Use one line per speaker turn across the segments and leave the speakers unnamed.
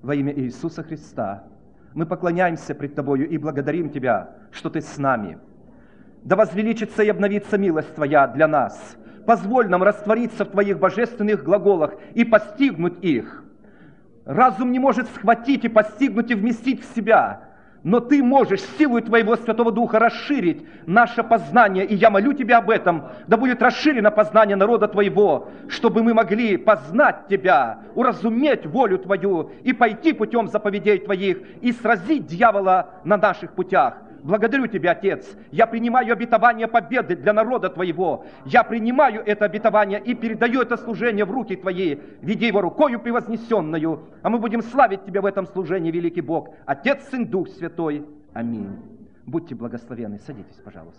во имя Иисуса Христа, мы поклоняемся пред Тобою и благодарим Тебя, что Ты с нами. Да возвеличится и обновится милость Твоя для нас. Позволь нам раствориться в Твоих божественных глаголах и постигнуть их. Разум не может схватить и постигнуть и вместить в себя, но Ты можешь силой Твоего Святого Духа расширить наше познание, и я молю Тебя об этом, да будет расширено познание народа Твоего, чтобы мы могли познать Тебя, уразуметь волю Твою и пойти путем заповедей Твоих и сразить дьявола на наших путях. Благодарю Тебя, Отец. Я принимаю обетование победы для народа Твоего. Я принимаю это обетование и передаю это служение в руки Твои. Веди его рукою превознесенную, а мы будем славить Тебя в этом служении, великий Бог, Отец, Сын, Дух Святой. Аминь. Будьте благословенны. Садитесь, пожалуйста.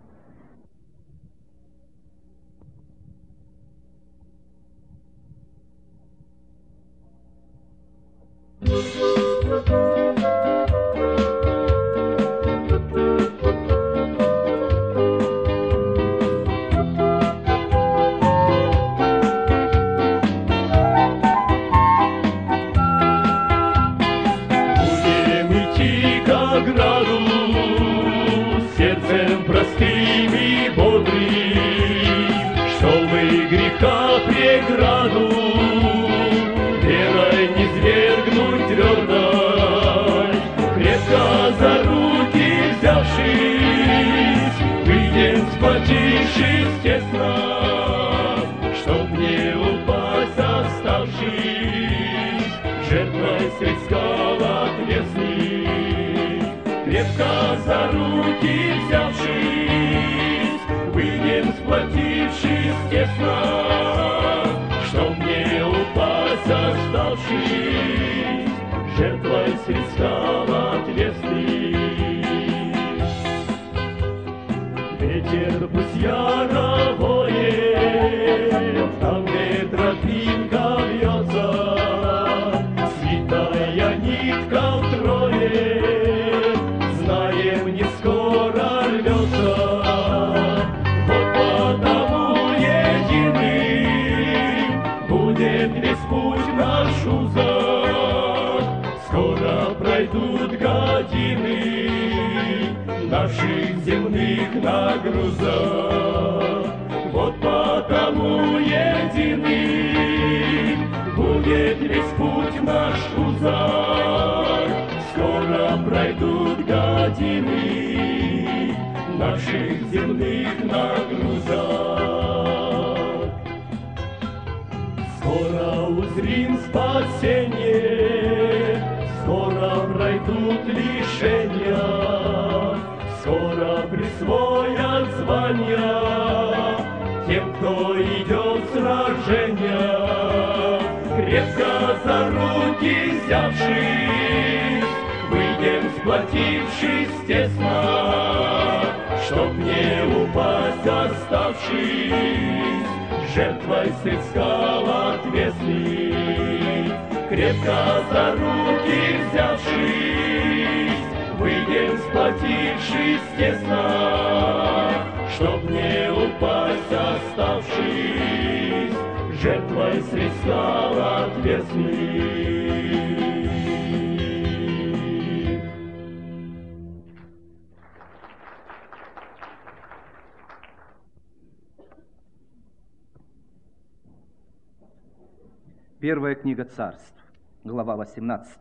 Первая книга Царств, глава 18.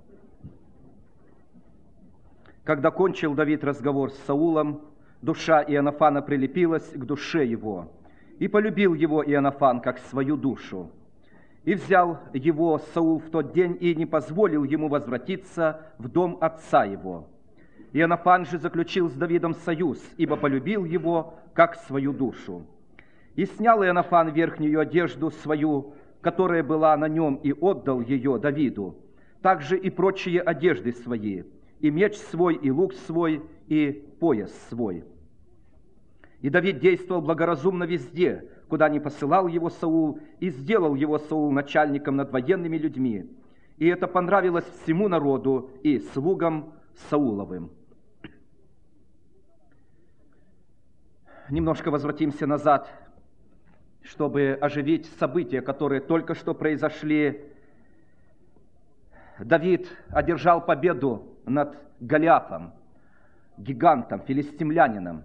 Когда кончил Давид разговор с Саулом, душа Иоаннафана прилепилась к душе его, и полюбил его Иоаннафан как свою душу. И взял его Саул в тот день и не позволил ему возвратиться в дом отца его. Иоаннафан же заключил с Давидом союз, ибо полюбил его как свою душу. И снял Иоаннафан верхнюю одежду свою, которая была на нем, и отдал ее Давиду, также и прочие одежды свои, и меч свой, и лук свой, и пояс свой. И Давид действовал благоразумно везде, куда ни посылал его Саул, и сделал его Саул начальником над военными людьми. И это понравилось всему народу и слугам Сауловым. Немножко возвратимся назад, чтобы оживить события, которые только что произошли Давид одержал победу над Голиафом, гигантом, филистимлянином,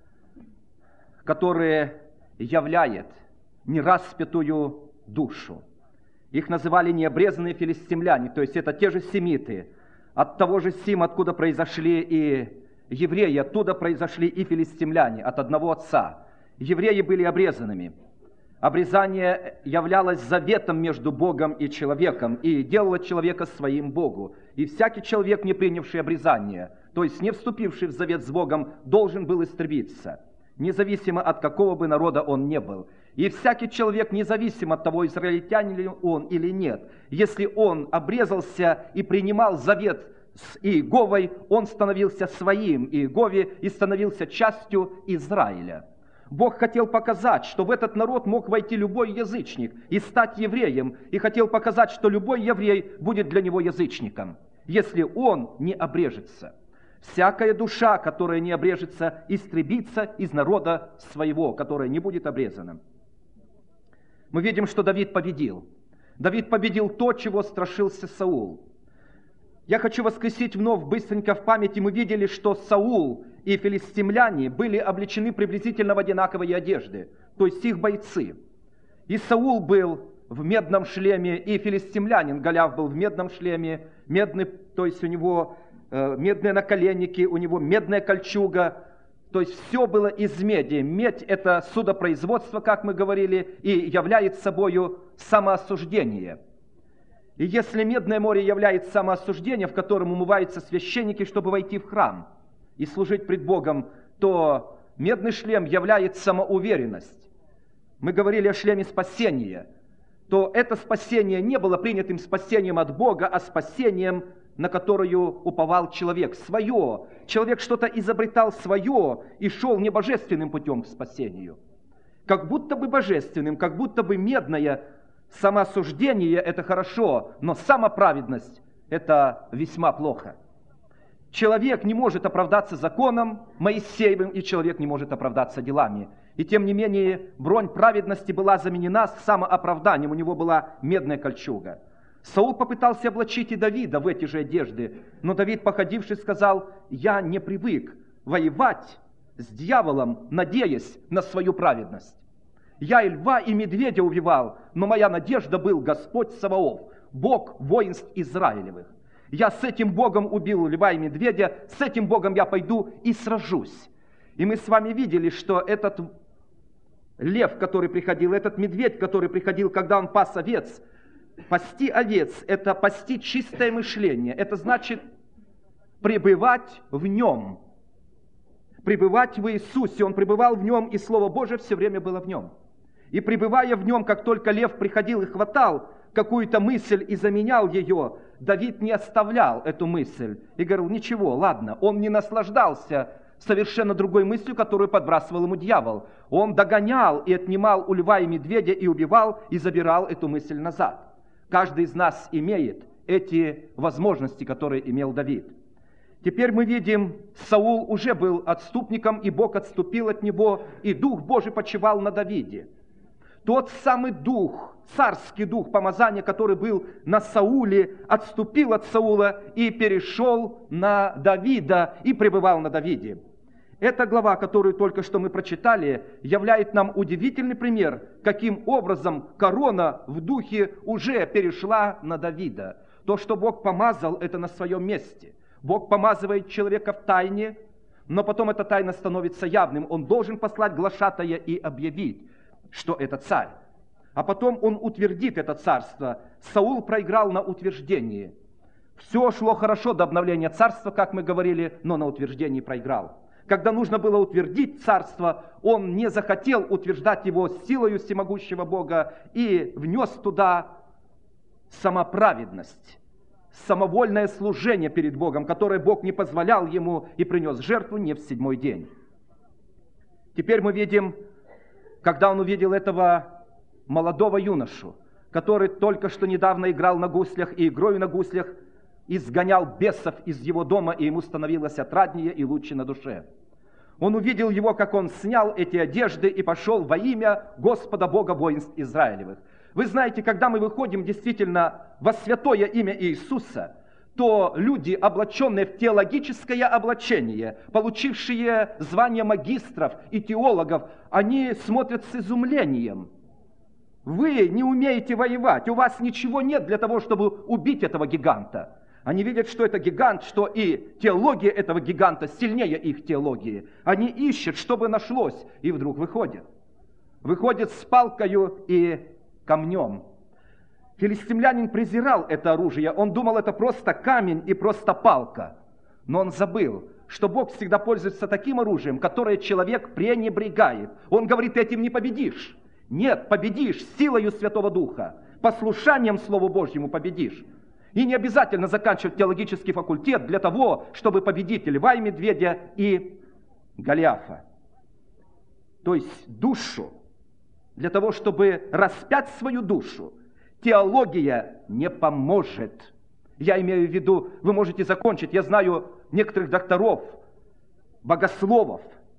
который являет нераспятую душу. Их называли необрезанные филистимляне, то есть это те же семиты. От того же Сима, откуда произошли и евреи, оттуда произошли и филистимляне, от одного отца. Евреи были обрезанными. Обрезание являлось заветом между Богом и человеком и делало человека своим Богу. И всякий человек, не принявший обрезание, то есть не вступивший в завет с Богом, должен был истребиться, независимо от какого бы народа он не был. И всякий человек, независимо от того, израильтянин ли он или нет, если он обрезался и принимал завет с Иеговой, он становился своим Иегове и становился частью Израиля. Бог хотел показать, что в этот народ мог войти любой язычник и стать евреем, и хотел показать, что любой еврей будет для него язычником, если он не обрежется. Всякая душа, которая не обрежется, истребится из народа своего, которая не будет обрезана. Мы видим, что Давид победил. Давид победил то, чего страшился Саул. Я хочу воскресить вновь быстренько в памяти. Мы видели, что Саул и филистимляне были облечены приблизительно в одинаковые одежды, то есть их бойцы. И Саул был в медном шлеме, и филистимлянин Голиаф был в медном шлеме, медный, то есть у него медные наколенники, у него медная кольчуга, то есть все было из меди. Медь – это судопроизводство, как мы говорили, и является собою самоосуждение. И если Медное море является самоосуждением, в котором умываются священники, чтобы войти в храм и служить пред Богом, то медный шлем является самоуверенность. Мы говорили о шлеме спасения, то это спасение не было принятым спасением от Бога, а спасением, на которую уповал человек, свое. Человек что-то изобретал свое и шел не божественным путем к спасению. Как будто бы божественным, как будто бы медное самоосуждение – это хорошо, но самоправедность – это весьма плохо. Человек не может оправдаться законом Моисеевым, и человек не может оправдаться делами. И тем не менее, бронь праведности была заменена самооправданием, у него была медная кольчуга. Саул попытался облачить и Давида в эти же одежды, но Давид, походивший, сказал: «Я не привык воевать с дьяволом, надеясь на свою праведность. Я и льва, и медведя убивал, но моя надежда был Господь Саваоф, Бог воинств Израилевых. Я с этим Богом убил льва и медведя, с этим Богом я пойду и сражусь». И мы с вами видели, что этот лев, который приходил, этот медведь, который приходил, когда он пас овец, пасти овец – это пасти чистое мышление, это значит пребывать в нем, пребывать в Иисусе. Он пребывал в нем, и Слово Божие все время было в нем. И пребывая в нем, как только лев приходил и хватал какую-то мысль и заменял ее, Давид не оставлял эту мысль и говорил: ничего, ладно. Он не наслаждался совершенно другой мыслью, которую подбрасывал ему дьявол. Он догонял и отнимал у льва и медведя, и убивал, и забирал эту мысль назад. Каждый из нас имеет эти возможности, которые имел Давид. Теперь мы видим, Саул уже был отступником, и Бог отступил от него, и Дух Божий почивал на Давиде. Тот самый Дух, царский Дух помазания, который был на Сауле, отступил от Саула и перешел на Давида, и пребывал на Давиде. Эта глава, которую только что мы прочитали, являет нам удивительный пример, каким образом корона в Духе уже перешла на Давида. То, что Бог помазал, это на своем месте. Бог помазывает человека в тайне, но потом эта тайна становится явным. Он должен послать глашатая и объявить, что это царь. А потом он утвердит это царство. Саул проиграл на утверждении. Все шло хорошо до обновления царства, как мы говорили, но на утверждении проиграл. Когда нужно было утвердить царство, он не захотел утверждать его силою всемогущего Бога и внес туда самоправедность, самовольное служение перед Богом, которое Бог не позволял ему, и принес жертву не в 7-й день. Теперь мы видим, когда он увидел этого молодого юношу, который только что недавно играл на гуслях, и игрою на гуслях изгонял бесов из его дома, и ему становилось отраднее и лучше на душе. Он увидел его, как он снял эти одежды и пошел во имя Господа Бога воинств Израилевых. Вы знаете, когда мы выходим действительно во святое имя Иисуса, то люди, облаченные в теологическое облачение, получившие звание магистров и теологов, они смотрят с изумлением. Вы не умеете воевать, у вас ничего нет для того, чтобы убить этого гиганта. Они видят, что это гигант, что и теология этого гиганта сильнее их теологии. Они ищут, что бы нашлось, и вдруг выходят. Выходят с палкою и камнем. Филистимлянин презирал это оружие, он думал, это просто камень и просто палка. Но он забыл, что Бог всегда пользуется таким оружием, которое человек пренебрегает. Он говорит, этим не победишь. Нет, победишь силою Святого Духа, послушанием Слову Божьему победишь. И не обязательно заканчивать теологический факультет для того, чтобы победить льва и медведя и Голиафа. То есть душу, для того, чтобы распять свою душу, теология не поможет. Я имею в виду, вы можете закончить, я знаю некоторых докторов, богословов,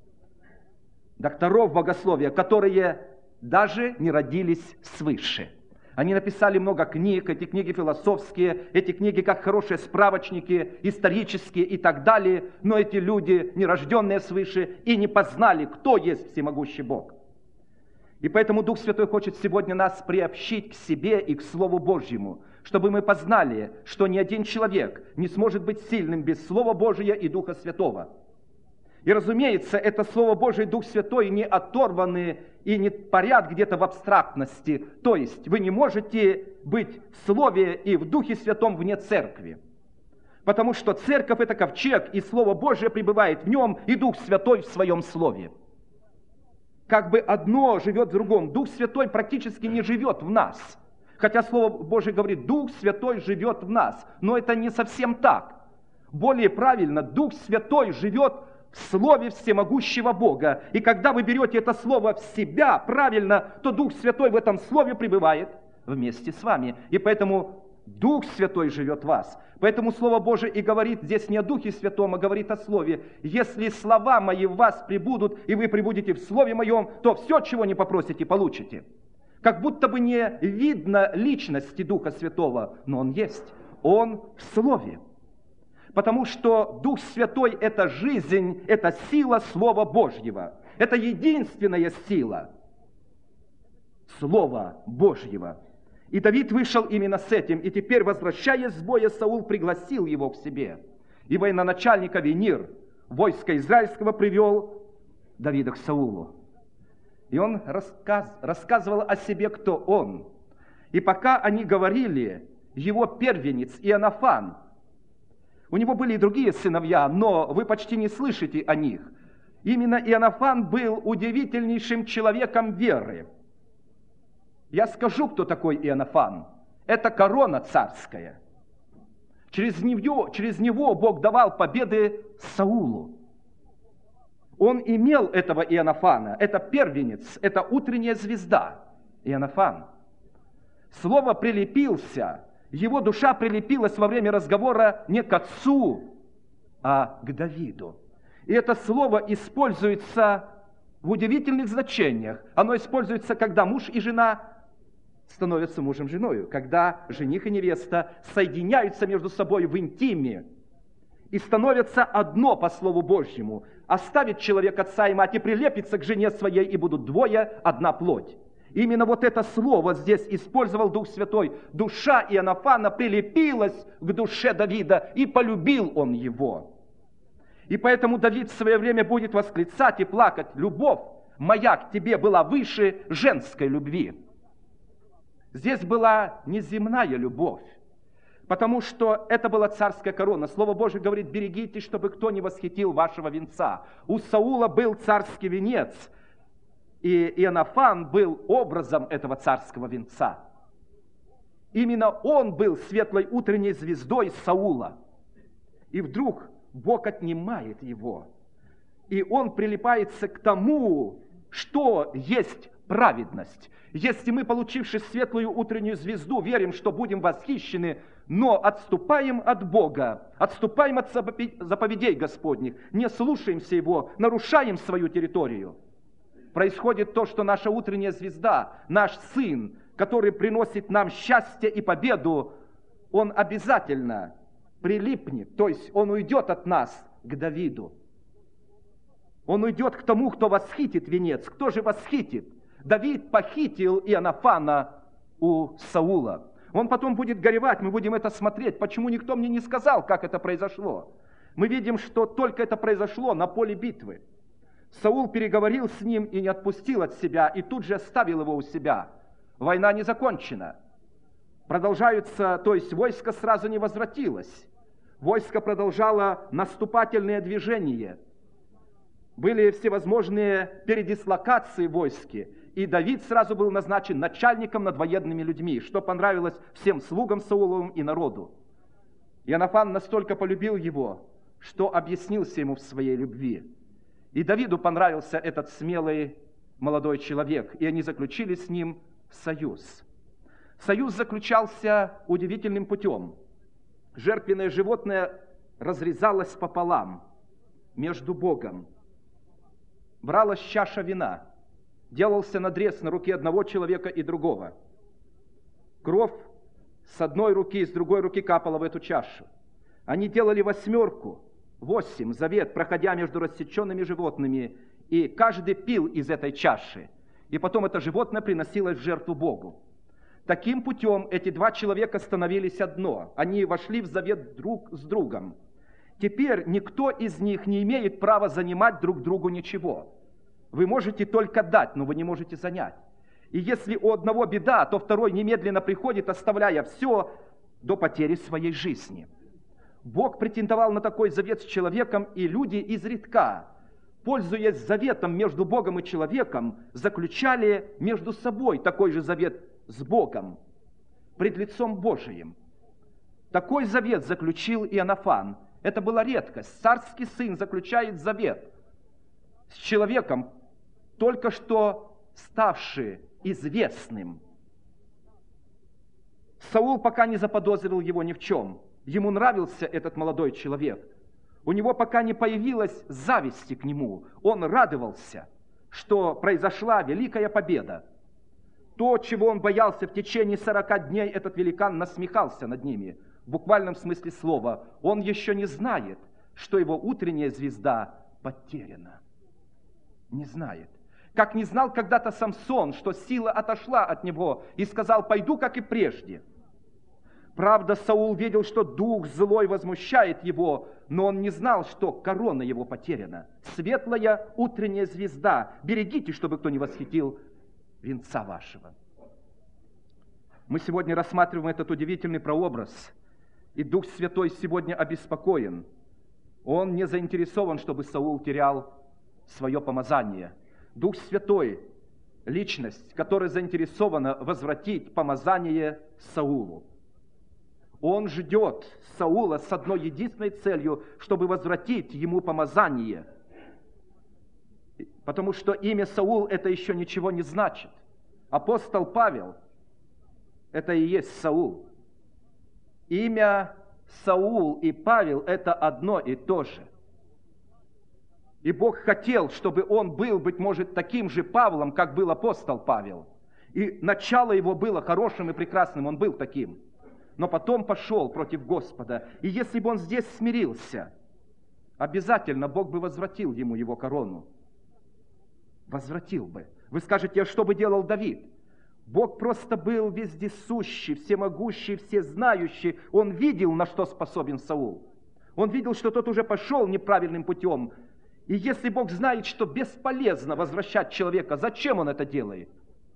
докторов богословия, которые даже не родились свыше. Они написали много книг, эти книги философские, эти книги как хорошие справочники, исторические и так далее, но эти люди, не рожденные свыше, и не познали, кто есть всемогущий Бог. И поэтому Дух Святой хочет сегодня нас приобщить к себе и к Слову Божьему, чтобы мы познали, что ни один человек не сможет быть сильным без Слова Божия и Духа Святого. И, разумеется, это Слово Божие и Дух Святой не оторваны и не парят где-то в абстрактности. То есть вы не можете быть в Слове и в Духе Святом вне церкви. Потому что церковь – это ковчег, и Слово Божие пребывает в нем, и Дух Святой в своем Слове. Как бы одно живет в другом. Дух Святой практически не живет в нас. Хотя Слово Божие говорит, Дух Святой живет в нас. Но это не совсем так. Более правильно, Дух Святой живет в Слове всемогущего Бога. И когда вы берете это Слово в себя правильно, то Дух Святой в этом Слове пребывает вместе с вами. И поэтому Дух Святой живет в вас. Поэтому Слово Божие и говорит здесь не о Духе Святом, а говорит о Слове. Если слова мои в вас пребудут, и вы пребудете в Слове моем, то все, чего не попросите, получите. Как будто бы не видно личности Духа Святого, но Он есть. Он в Слове. Потому что Дух Святой – это жизнь, это сила Слова Божьего. Это единственная сила Слова Божьего. И Давид вышел именно с этим, и теперь, возвращаясь с боя, Саул пригласил его к себе. И военачальник Авенир, войско израильского, привел Давида к Саулу. И он рассказывал о себе, кто он. И пока они говорили, его первенец Иоаннафан, у него были и другие сыновья, но вы почти не слышите о них. Именно Иоаннафан был удивительнейшим человеком веры. Я скажу, кто такой Иоаннафан. Это корона царская. Через него Бог давал победы Саулу. Он имел этого Иоаннафана. Это первенец, это утренняя звезда. Иоаннафан. Слово «прилепился», его душа прилепилась во время разговора не к отцу, а к Давиду. И это слово используется в удивительных значениях. Оно используется, когда муж и жена становятся мужем и женой, когда жених и невеста соединяются между собой в интиме и становятся одно по Слову Божьему. Оставит человек отца и мать и прилепится к жене своей, и будут двое, одна плоть. Именно вот это слово здесь использовал Дух Святой. Душа Иоаннафана прилепилась к душе Давида, и полюбил он его. И поэтому Давид в свое время будет восклицать и плакать: «Любовь моя к тебе была выше женской любви». Здесь была неземная любовь, потому что это была царская корона. Слово Божие говорит: «Берегитесь, чтобы кто не восхитил вашего венца». У Саула был царский венец, и Иоаннафан был образом этого царского венца. Именно он был светлой утренней звездой Саула. И вдруг Бог отнимает его, и он прилипается к тому, что есть праведность. Если мы, получивши светлую утреннюю звезду, верим, что будем восхищены, но отступаем от Бога, отступаем от заповедей Господних, не слушаемся Его, нарушаем свою территорию, происходит то, что наша утренняя звезда, наш сын, который приносит нам счастье и победу, он обязательно прилипнет, то есть он уйдет от нас к Давиду. Он уйдет к тому, кто восхитит венец. Кто же восхитит? Давид похитил Иоаннафана у Саула. Он потом будет горевать, мы будем это смотреть. Почему никто мне не сказал, как это произошло? Мы видим, что только это произошло на поле битвы. Саул переговорил с ним и не отпустил от себя, и тут же оставил его у себя. Война не закончена. Продолжаются, то есть войско сразу не возвратилось. Войско продолжало наступательные движения. Были всевозможные передислокации войски, и Давид сразу был назначен начальником над военными людьми, что понравилось всем слугам Сауловым и народу. Иоаннафан настолько полюбил его, что объяснился ему в своей любви. И Давиду понравился этот смелый молодой человек, и они заключили с ним союз. Союз заключался удивительным путем. Жертвенное животное разрезалось пополам между Богом. Бралась чаша вина, делался надрез на руке одного человека и другого. Кровь с одной руки и с другой руки капала в эту чашу. Они делали 8 завет, проходя между рассеченными животными, и каждый пил из этой чаши, и потом это животное приносилось в жертву Богу. Таким путем эти два человека становились одно, они вошли в завет друг с другом. Теперь никто из них не имеет права занимать друг другу ничего. Вы можете только дать, но вы не можете занять. И если у одного беда, то второй немедленно приходит, оставляя все до потери своей жизни. Бог претендовал на такой завет с человеком, и люди изредка, пользуясь заветом между Богом и человеком, заключали между собой такой же завет с Богом, пред лицом Божиим. Такой завет заключил Иоаннафан. Это была редкость. Царский сын заключает завет с человеком, только что ставший известным. Саул пока не заподозрил его ни в чем. Ему нравился этот молодой человек. У него пока не появилось зависти к нему. Он радовался, что произошла великая победа. То, чего он боялся в течение 40 дней, этот великан насмехался над ними. В буквальном смысле слова. Он еще не знает, что его утренняя звезда потеряна. Не знает. Как не знал когда-то Самсон, что сила отошла от него, и сказал: пойду, как и прежде. Правда, Саул видел, что дух злой возмущает его, но он не знал, что корона его потеряна. Светлая утренняя звезда. Берегите, чтобы кто не восхитил венца вашего. Мы сегодня рассматриваем этот удивительный прообраз, и Дух Святой сегодня обеспокоен. Он не заинтересован, чтобы Саул терял свое помазание. Дух Святой – личность, которая заинтересована возвратить помазание Саулу. Он ждет Саула с одной единственной целью, чтобы возвратить ему помазание. Потому что имя Саул – это еще ничего не значит. Апостол Павел – это и есть Саул. Имя Саул и Павел – это одно и то же. И Бог хотел, чтобы он был, быть может, таким же Павлом, как был апостол Павел. И начало его было хорошим и прекрасным, он был таким. Но потом пошел против Господа. И если бы он здесь смирился, обязательно Бог бы возвратил ему его корону. Возвратил бы. Вы скажете: а что бы делал Давид? Бог просто был вездесущий, всемогущий, всезнающий. Он видел, на что способен Саул. Он видел, что тот уже пошел неправильным путем. И если Бог знает, что бесполезно возвращать человека, зачем Он это делает?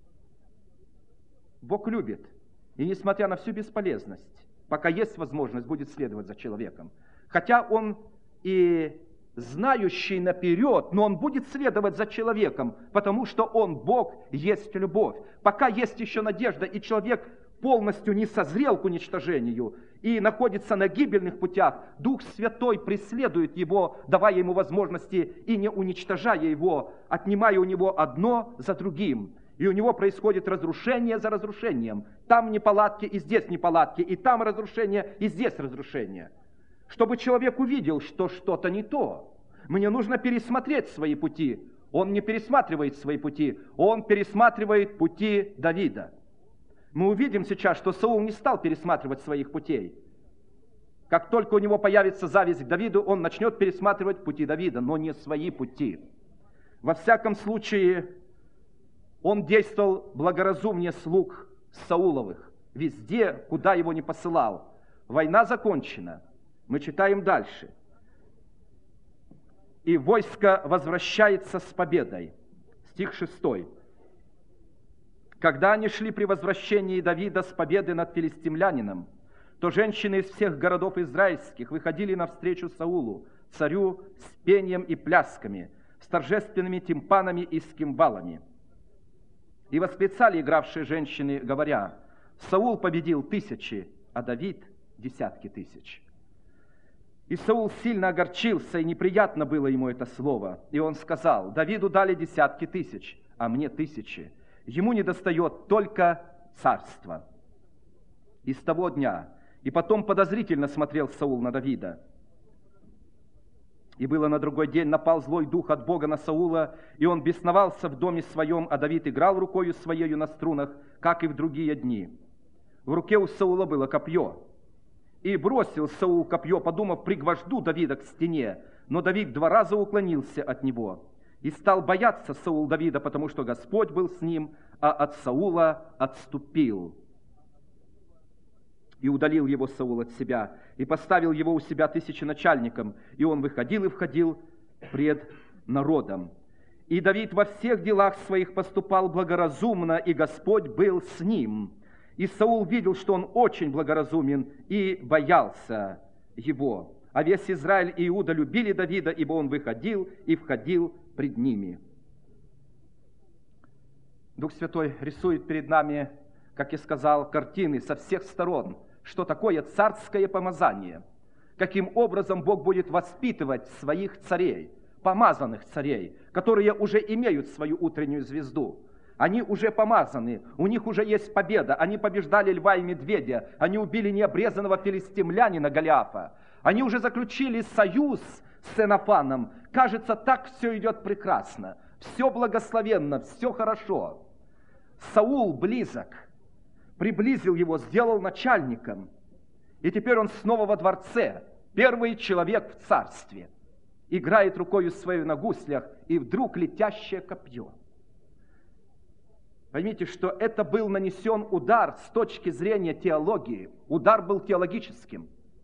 Бог любит. И несмотря на всю бесполезность, пока есть возможность, будет следовать за человеком. Хотя Он и знающий наперед, но Он будет следовать за человеком, потому что Он, Бог, есть любовь. Пока есть еще надежда, и человек полностью не созрел к уничтожению и находится на гибельных путях, Дух Святой преследует его, давая ему возможности и не уничтожая его, отнимая у него одно за другим. И у него происходит разрушение за разрушением. Там неполадки, и здесь неполадки, и там разрушение, и здесь разрушение. Чтобы человек увидел, что что-то не то. Мне нужно пересмотреть свои пути. Он не пересматривает свои пути, он пересматривает пути Давида. Мы увидим сейчас, что Саул не стал пересматривать своих путей. Как только у него появится зависть к Давиду, он начнет пересматривать пути Давида, но не свои пути. Во всяком случае, он действовал благоразумнее слуг Сауловых, везде, куда его не посылал. Война закончена. Мы читаем дальше. И войско возвращается с победой. Стих 6. Когда они шли при возвращении Давида с победы над филистимлянином, то женщины из всех городов израильских выходили навстречу Саулу, царю, с пением и плясками, с торжественными тимпанами и с кимвалами. И восклицали игравшие женщины, говоря: Саул победил тысячи, а Давид десятки тысяч. И Саул сильно огорчился, и неприятно было ему это слово. И он сказал: Давиду дали десятки тысяч, а мне тысячи. Ему недостает только царства. И с того дня, и потом подозрительно смотрел Саул на Давида. И было на другой день, напал злой дух от Бога на Саула, и он бесновался в доме своем, а Давид играл рукою своею на струнах, как и в другие дни. В руке у Саула было копье. И бросил Саул копье, подумав, пригвожду Давида к стене. Но Давид 2 раза уклонился от него. И стал бояться Саул Давида, потому что Господь был с ним, а от Саула отступил. И удалил его Саул от себя, и поставил его у себя тысяченачальником, и он выходил и входил пред народом. И Давид во всех делах своих поступал благоразумно, и Господь был с ним. И Саул видел, что он очень благоразумен, и боялся его. А весь Израиль и Иуда любили Давида, ибо он выходил и входил пред ними. Дух Святой рисует перед нами, как я сказал, картины со всех сторон, что такое царское помазание, каким образом Бог будет воспитывать своих царей, помазанных царей, которые уже имеют свою утреннюю звезду. Они уже помазаны, у них уже есть победа, они побеждали льва и медведя, они убили необрезанного филистимлянина Голиафа, они уже заключили союз с Сенафаном. Кажется, так все идет прекрасно, все благословенно, все хорошо. Саул близок, приблизил его, сделал начальником, и теперь он снова во дворце, первый человек в царстве, играет рукою своей на гуслях, и вдруг летящее копье. Поймите, что это был нанесен удар с точки зрения теологии, удар был теологическим.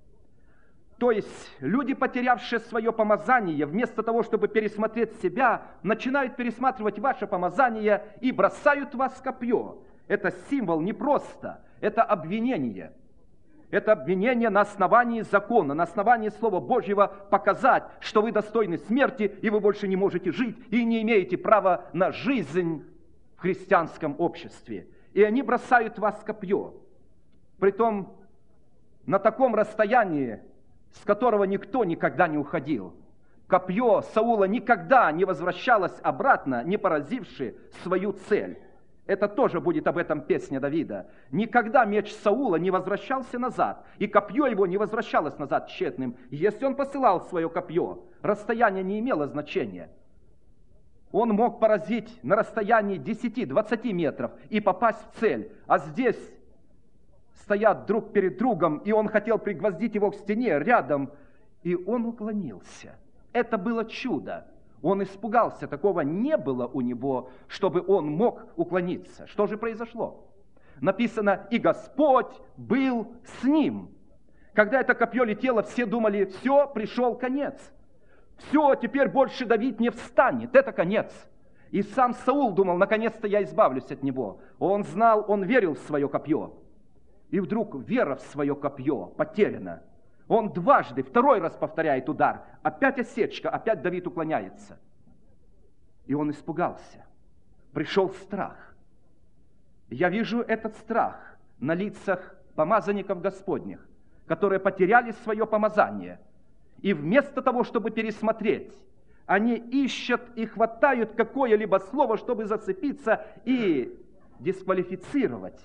То есть люди, потерявшие свое помазание, вместо того, чтобы пересмотреть себя, начинают пересматривать ваше помазание и бросают в вас копье. Это символ не просто, это обвинение. Это обвинение на основании закона, на основании Слова Божьего показать, что вы достойны смерти, и вы больше не можете жить, и не имеете права на жизнь в христианском обществе. И они бросают в вас копье. Притом на таком расстоянии, с которого никто никогда не уходил. Копье Саула никогда не возвращалось обратно, не поразивши свою цель. Это тоже будет об этом песня Давида. Никогда меч Саула не возвращался назад, и копье его не возвращалось назад тщетным. Если он посылал свое копье, расстояние не имело значения. Он мог поразить на расстоянии 10-20 метров и попасть в цель. А здесь стоят друг перед другом, и он хотел пригвоздить его к стене рядом, и он уклонился. Это было чудо. Он испугался, такого не было у него, чтобы он мог уклониться. Что же произошло? Написано: «И Господь был с ним». Когда это копье летело, все думали: все, пришел конец. Все, теперь больше Давид не встанет, это конец. И сам Саул думал: наконец-то я избавлюсь от него. Он знал, он верил в свое копье. И вдруг вера в свое копье потеряна. Он дважды, 2 раз повторяет удар. Опять осечка, опять Давид уклоняется. И он испугался. Пришел страх. Я вижу этот страх на лицах помазанников Господних, которые потеряли свое помазание. И вместо того, чтобы пересмотреть, они ищут и хватают какое-либо слово, чтобы зацепиться и дисквалифицировать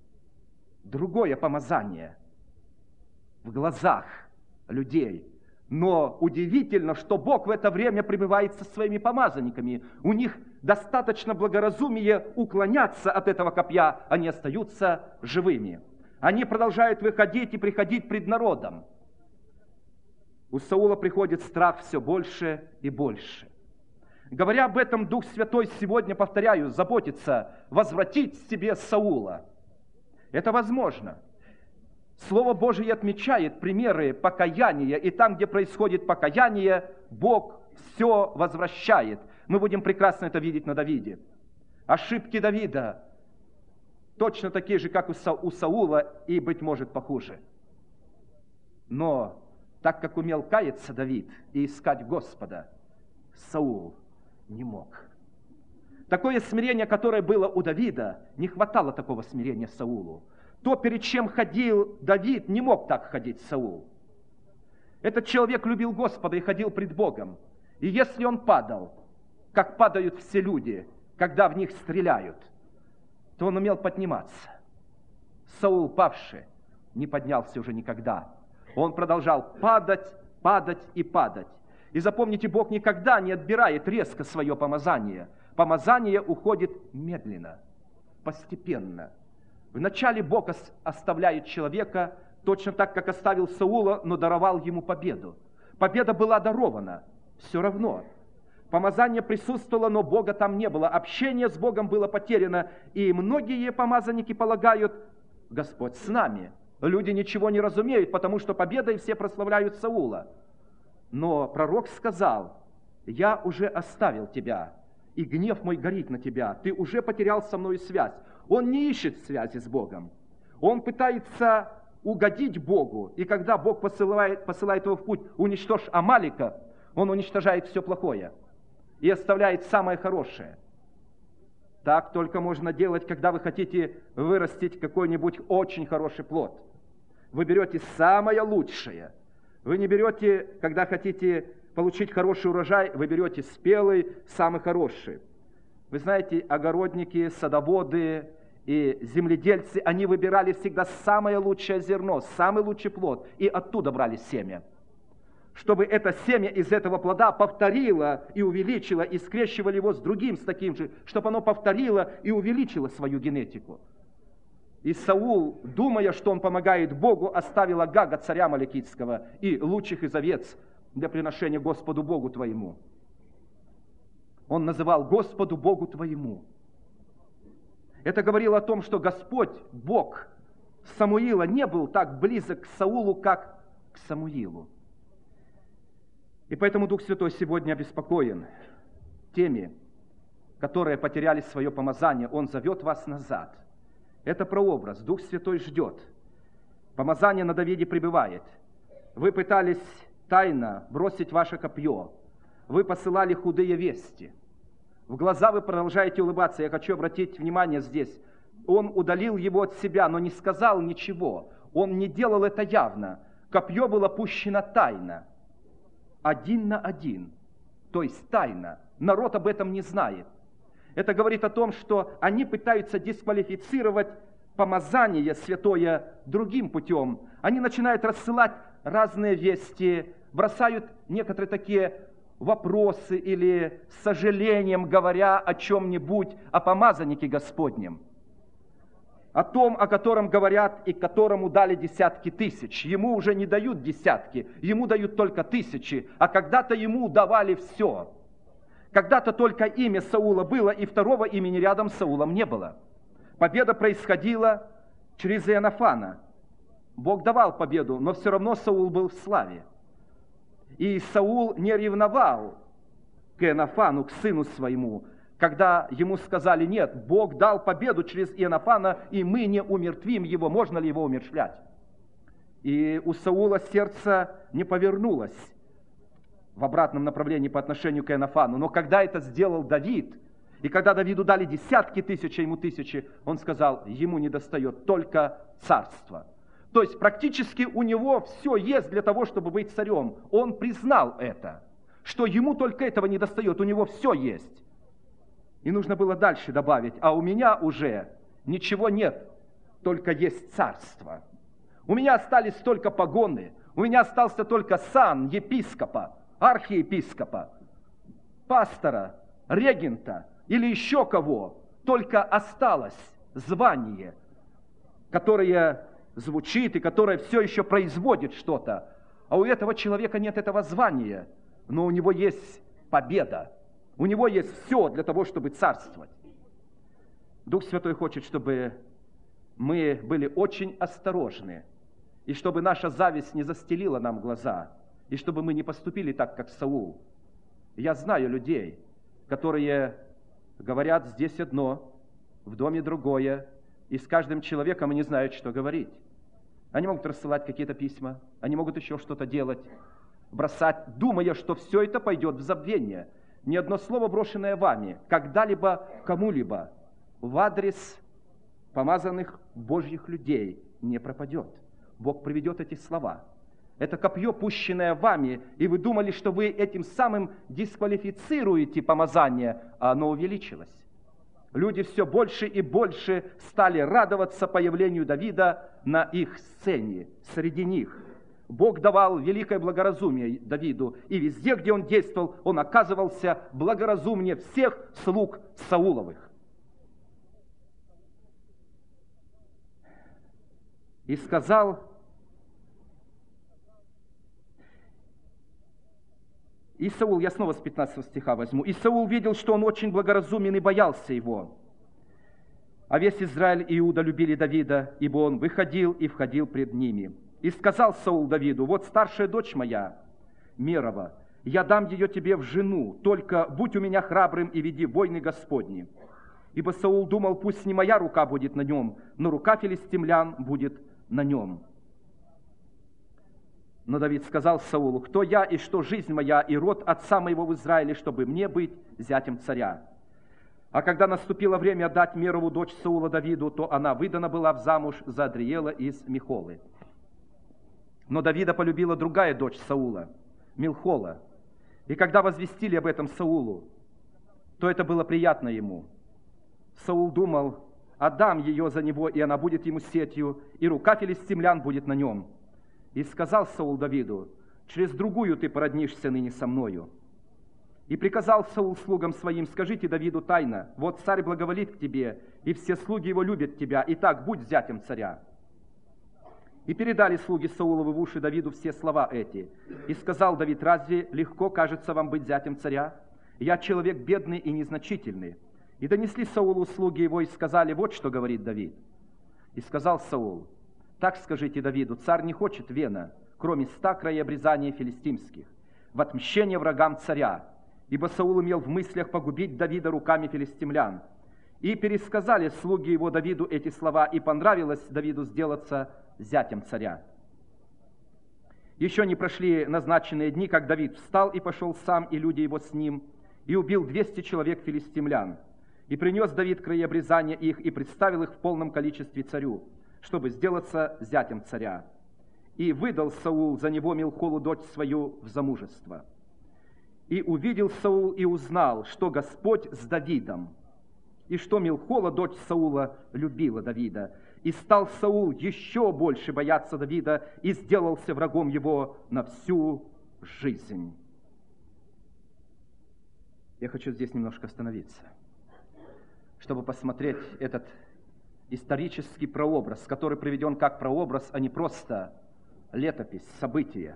другое помазание в глазах людей. Но удивительно, что Бог в это время пребывает со своими помазанниками. У них достаточно благоразумия уклоняться от этого копья, они остаются живыми. Они продолжают выходить и приходить пред народом. У Саула приходит страх все больше и больше. Говоря об этом, Дух Святой сегодня, повторяю, заботится возвратить себе Саула. Это возможно. Слово Божие отмечает примеры покаяния, и там, где происходит покаяние, Бог все возвращает. Мы будем прекрасно это видеть на Давиде. Ошибки Давида точно такие же, как у Саула, и, быть может, похуже. Но так как умел каяться Давид и искать Господа, Саул не мог. Такое смирение, которое было у Давида, не хватало такого смирения Саулу. То, перед чем ходил Давид, не мог так ходить Саул. Этот человек любил Господа и ходил пред Богом. И если он падал, как падают все люди, когда в них стреляют, то он умел подниматься. Саул, павший, не поднялся уже никогда. Он продолжал падать, падать и падать. И запомните, Бог никогда не отбирает резко свое помазание. Помазание уходит медленно, постепенно. Вначале Бог оставляет человека точно так, как оставил Саула, но даровал ему победу. Победа была дарована, все равно. Помазание присутствовало, но Бога там не было. Общение с Богом было потеряно. И многие помазанники полагают, Господь с нами. Люди ничего не разумеют, потому что победой все прославляют Саула. Но пророк сказал, я уже оставил тебя, и гнев мой горит на тебя. Ты уже потерял со мной связь. Он не ищет связи с Богом. Он пытается угодить Богу. И когда Бог посылает его в путь, уничтожь Амалика, он уничтожает все плохое и оставляет самое хорошее. Так только можно делать, когда вы хотите вырастить какой-нибудь очень хороший плод. Вы берете самое лучшее. Вы не берете, когда хотите получить хороший урожай, вы берете спелый, самый хороший. Вы знаете, огородники, садоводы и земледельцы, они выбирали всегда самое лучшее зерно, самый лучший плод, и оттуда брали семя. Чтобы это семя из этого плода повторило и увеличило, и скрещивали его с другим, с таким же, чтобы оно повторило и увеличило свою генетику. И Саул, думая, что он помогает Богу, оставил Агага, царя Амаликитского, и лучших из овец для приношения Господу Богу твоему. Он называл Господу Богу твоему. Это говорило о том, что Господь, Бог Самуила, не был так близок к Саулу, как к Самуилу. И поэтому Дух Святой сегодня обеспокоен теми, которые потеряли свое помазание. Он зовет вас назад. Это прообраз. Дух Святой ждет. Помазание на Давиде пребывает. Вы пытались тайно бросить ваше копье. Вы посылали худые вести. В глаза вы продолжаете улыбаться. Я хочу обратить внимание здесь. Он удалил его от себя, но не сказал ничего. Он не делал это явно. Копье было пущено тайно. 1 на 1. То есть тайно. Народ об этом не знает. Это говорит о том, что они пытаются дисквалифицировать помазание святое другим путем. Они начинают рассылать разные вести, бросают некоторые такие вопросы или с сожалением говоря о чем-нибудь, о помазаннике Господнем. О том, о котором говорят и которому дали десятки тысяч. Ему уже не дают десятки, ему дают только тысячи, а когда-то ему давали все. Когда-то только имя Саула было, и второго имени рядом с Саулом не было. Победа происходила через Иоаннафана. Бог давал победу, но все равно Саул был в славе. И Саул не ревновал к Иоаннафану, к сыну своему, когда ему сказали, нет, Бог дал победу через Иоаннафана, и мы не умертвим его, можно ли его умерщвлять? И у Саула сердце не повернулось в обратном направлении по отношению к Иоаннафану. Но когда это сделал Давид, и когда Давиду дали десятки тысяч, а ему тысячи, он сказал, ему недостает только царства. То есть практически у него все есть для того, чтобы быть царем. Он признал это, что ему только этого недостает, у него все есть. И нужно было дальше добавить, а у меня уже ничего нет, только есть царство. У меня остались только погоны, У меня остался только сан епископа, архиепископа, пастора, регента или еще кого. Только осталось звание, которое звучит и которое все еще производит что-то. А у этого человека нет этого звания, но у него есть победа. У него есть все для того, чтобы царствовать. Дух Святой хочет, чтобы мы были очень осторожны, и чтобы наша зависть не застелила нам глаза, и чтобы мы не поступили так, как Саул. Я знаю людей, которые говорят здесь одно, в доме другое, и с каждым человеком они не знают, что говорить. Они могут рассылать какие-то письма, они могут еще что-то делать, бросать, думая, что все это пойдет в забвение. Ни одно слово, брошенное вами, когда-либо кому-либо в адрес помазанных Божьих людей не пропадет. Бог приведет эти слова. Это копье, пущенное вами, и вы думали, что вы этим самым дисквалифицируете помазание, а оно увеличилось. Люди все больше и больше стали радоваться появлению Давида на их сцене, среди них. Бог давал великое благоразумие Давиду, и везде, где он действовал, он оказывался благоразумнее всех слуг Сауловых. И сказал, и Саул, я снова с 15 стиха возьму, и Саул видел, что он очень благоразумен и боялся его. А весь Израиль и Иуда любили Давида, ибо он выходил и входил пред ними. И сказал Саул Давиду, вот старшая дочь моя, Мерова, я дам ее тебе в жену, только будь у меня храбрым и веди войны Господни. Ибо Саул думал, пусть не моя рука будет на нем, но рука филистимлян будет на нем. Но Давид сказал Саулу, кто я и что жизнь моя и род отца моего в Израиле, чтобы мне быть зятем царя. А когда наступило время отдать Мерову дочь Саула Давиду, то она выдана была в замуж за Адриела из Михолы. Но Давида полюбила другая дочь Саула, Милхола. И когда возвестили об этом Саулу, то это было приятно ему. Саул думал, отдам ее за него, и она будет ему сетью, и рука филистимлян будет на нем. И сказал Саул Давиду, через другую ты породнишься ныне со мною. И приказал Саул слугам своим, скажите Давиду тайно, вот царь благоволит к тебе, и все слуги его любят тебя, итак, будь зятем царя. И передали слуги Сауловы в уши Давиду все слова эти. И сказал Давид, разве легко кажется вам быть зятем царя? Я человек бедный и незначительный. И донесли Саулу слуги его и сказали, вот что говорит Давид. И сказал Саул, так скажите Давиду, царь не хочет вена, кроме 100 краеобрезаний филистимских, в отмщение врагам царя, ибо Саул имел в мыслях погубить Давида руками филистимлян. И пересказали слуги его Давиду эти слова, и понравилось Давиду сделаться зятем царя. Еще не прошли назначенные дни, как Давид встал и пошел сам, и люди его с ним, и убил 200 человек филистимлян. И принес Давид краеобрезания их, и представил их в полном количестве царю, чтобы сделаться зятем царя. И выдал Саул за него Милхолу дочь свою в замужество. И увидел Саул и узнал, что Господь с Давидом, и что Милхола, дочь Саула, любила Давида. И стал Саул еще больше бояться Давида, и сделался врагом его на всю жизнь. Я хочу здесь немножко остановиться, чтобы посмотреть этот исторический прообраз, который приведен как прообраз, а не просто летопись, событие.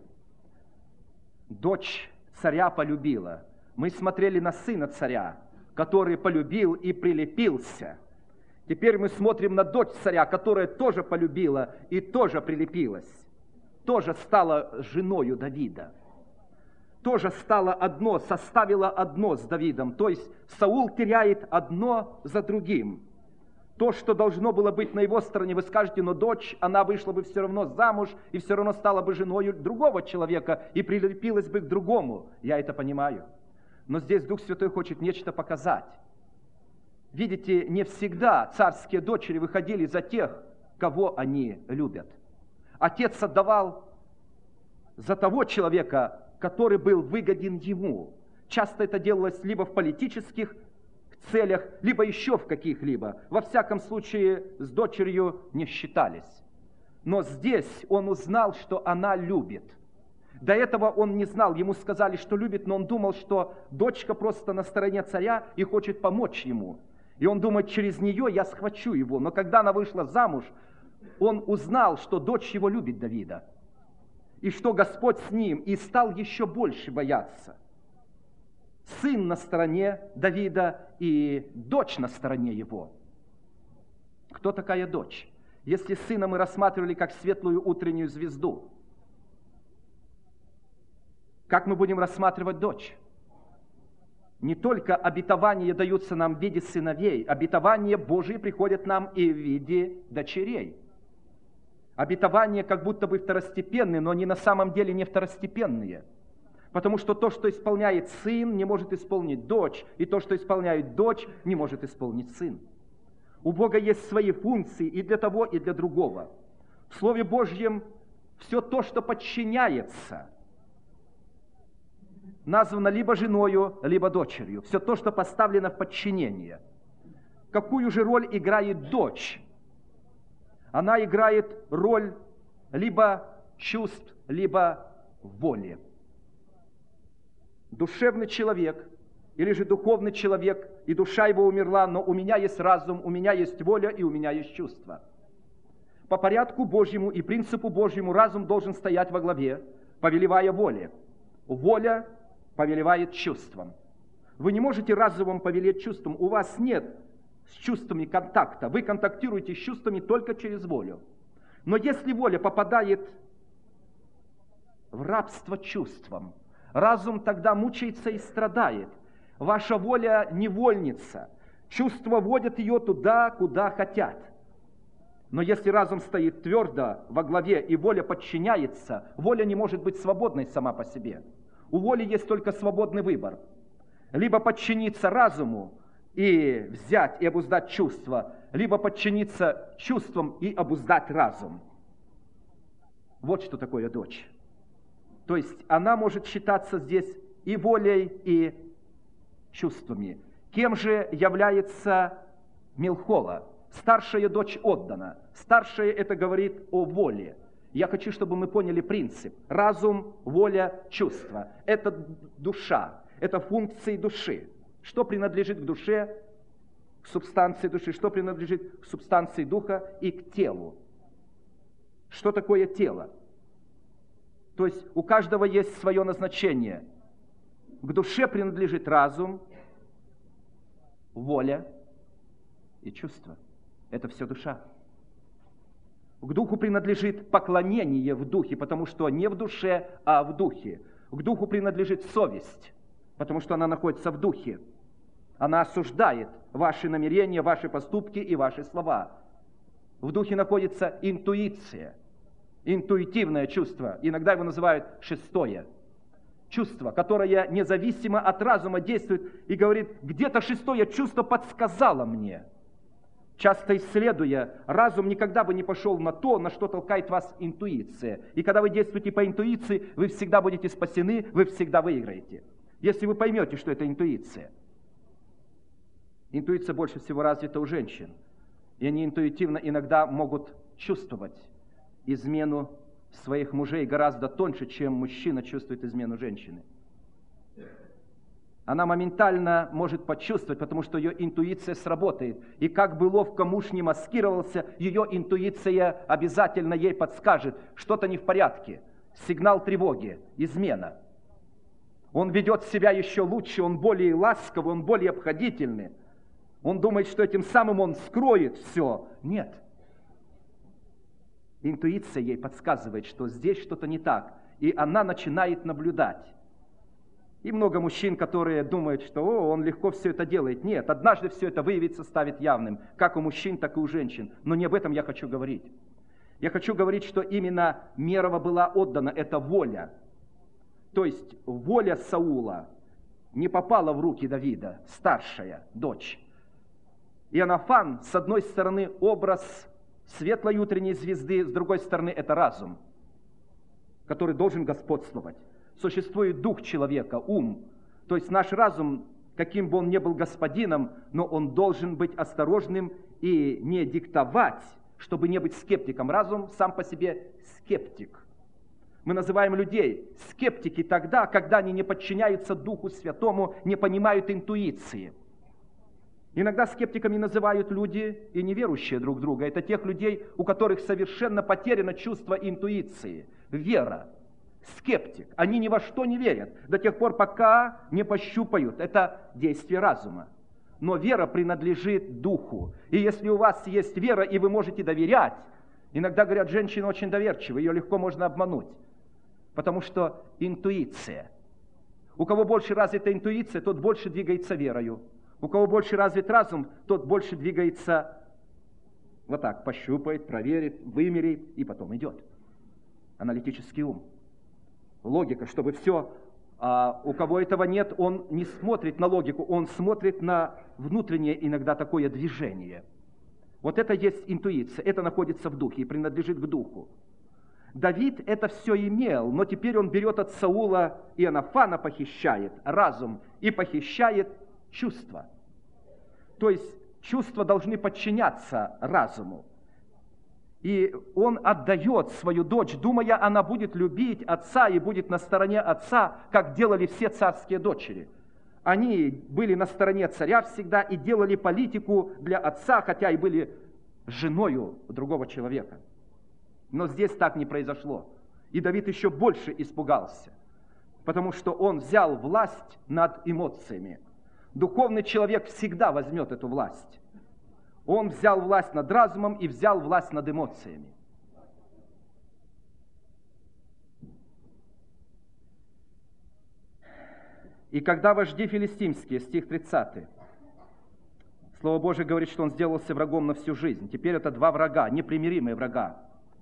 Дочь царя полюбила. Мы смотрели на сына царя, который полюбил и прилепился. Теперь мы смотрим на дочь царя, которая тоже полюбила и тоже прилепилась. Тоже стала женою Давида. Тоже стала одно, составила одно с Давидом. То есть Саул теряет одно за другим. То, что должно было быть на его стороне, вы скажете, но дочь, она вышла бы все равно замуж и все равно стала бы женой другого человека и прилепилась бы к другому. Я это понимаю. Но здесь Дух Святой хочет нечто показать. Видите, не всегда царские дочери выходили за тех, кого они любят. Отец отдавал за того человека, который был выгоден ему. Часто это делалось либо в политических целях, либо еще в каких-либо. Во всяком случае, с дочерью не считались. Но здесь он узнал, что она любит. До этого он не знал, ему сказали, что любит, но он думал, что дочка просто на стороне царя и хочет помочь ему. И он думает, через нее я схвачу его. Но когда она вышла замуж, он узнал, что дочь его любит Давида. И что Господь с ним, и стал еще больше бояться. Сын на стороне Давида и дочь на стороне его. Кто такая дочь? Если сына мы рассматривали как светлую утреннюю звезду, как мы будем рассматривать дочь? Не только обетования даются нам в виде сыновей, обетования Божьи приходят нам и в виде дочерей. Обетования как будто бы второстепенные, но они на самом деле не второстепенные. Потому что то, что исполняет сын, не может исполнить дочь, и то, что исполняет дочь, не может исполнить сын. У Бога есть свои функции и для того, и для другого. В Слове Божьем все то, что подчиняется, названо либо женою, либо дочерью. Все то, что поставлено в подчинение. Какую же роль играет дочь? Она играет роль либо чувств, либо воли. Душевный человек или же духовный человек, и душа его умерла, но у меня есть разум, у меня есть воля и у меня есть чувства. По порядку Божьему и принципу Божьему разум должен стоять во главе, повелевая воле. Воля повелевает чувством. Вы не можете разумом повелеть чувством, у вас нет с чувствами контакта. Вы контактируете с чувствами только через волю. Но если воля попадает в рабство чувствам, разум тогда мучается и страдает. Ваша воля невольница. Чувства водят ее туда, куда хотят. Но если разум стоит твердо во главе и воля подчиняется, воля не может быть свободной сама по себе. У воли есть только свободный выбор. Либо подчиниться разуму и взять и обуздать чувства, либо подчиниться чувствам и обуздать разум. Вот что такое дочь. То есть она может считаться здесь и волей, и чувствами. Кем же является Милхола? Старшая дочь отдана. Старшая это говорит о воле. Я хочу, чтобы мы поняли принцип. Разум, воля, чувство. Это душа. Это функции души. Что принадлежит к душе, к субстанции души, что принадлежит к субстанции духа и к телу. Что такое тело? То есть у каждого есть свое назначение. К душе принадлежит разум, воля и чувство. Это все душа. К духу принадлежит поклонение в духе, потому что не в душе, а в духе. К духу принадлежит совесть, потому что она находится в духе. Она осуждает ваши намерения, ваши поступки и ваши слова. В духе находится интуиция, интуитивное чувство. Иногда его называют шестое. Чувство, которое независимо от разума действует и говорит, где-то шестое чувство подсказало мне. Часто исследуя, разум никогда бы не пошел на то, на что толкает вас интуиция. И когда вы действуете по интуиции, вы всегда будете спасены, вы всегда выиграете. Если вы поймете, что это интуиция. Интуиция больше всего развита у женщин. И они интуитивно иногда могут чувствовать измену своих мужей гораздо тоньше, чем мужчина чувствует измену женщины. Она моментально может почувствовать, потому что ее интуиция сработает. И как бы ловко муж не маскировался, ее интуиция обязательно ей подскажет, что-то не в порядке. Сигнал тревоги, измена. Он ведет себя еще лучше, он более ласковый, он более обходительный. Он думает, что этим самым он скроет все. Нет. Интуиция ей подсказывает, что здесь что-то не так. И она начинает наблюдать. И много мужчин, которые думают, что он легко все это делает. Нет, однажды все это выявится, станет явным, как у мужчин, так и у женщин. Но не об этом я хочу говорить. Я хочу говорить, что именно Мерова была отдана, это воля. То есть воля Саула не попала в руки Давида, старшая дочь. Иоаннафан, с одной стороны, образ светлой утренней звезды, с другой стороны, это разум, который должен господствовать. Существует дух человека, ум. То есть наш разум, каким бы он ни был господином, но он должен быть осторожным и не диктовать чтобы не быть скептиком. Разум сам по себе скептик. Мы называем людей скептики тогда, когда они не подчиняются Духу Святому, не понимают интуиции. Иногда скептиками называют люди и неверующие друг друга. Это тех людей, у которых совершенно потеряно чувство интуиции, вера. Скептик. Они ни во что не верят до тех пор, пока не пощупают. Это действие разума. Но вера принадлежит Духу. И если у вас есть вера, и вы можете доверять, иногда говорят, женщина очень доверчива, ее легко можно обмануть. Потому что интуиция. У кого больше развита интуиция, тот больше двигается верою. У кого больше развит разум, тот больше двигается вот так, пощупает, проверит, вымерит и потом идет. Аналитический ум. Логика, чтобы все. А у кого этого нет, он не смотрит на логику, он смотрит на внутреннее иногда такое движение. Вот это есть интуиция, это находится в духе и принадлежит к духу. Давид это все имел, но теперь он берет от Саула и Иоаннафана, похищает разум и похищает чувства. То есть чувства должны подчиняться разуму. И он отдает свою дочь, думая, она будет любить отца и будет на стороне отца, как делали все царские дочери. Они были на стороне царя всегда и делали политику для отца, хотя и были женою другого человека. Но здесь так не произошло. И Давид еще больше испугался, потому что он взял власть над эмоциями. Духовный человек всегда возьмет эту власть. Он взял власть над разумом и взял власть над эмоциями. И когда вожди филистимские, стих 30, Слово Божие говорит, что он сделался врагом на всю жизнь. Теперь это два врага, непримиримые врага.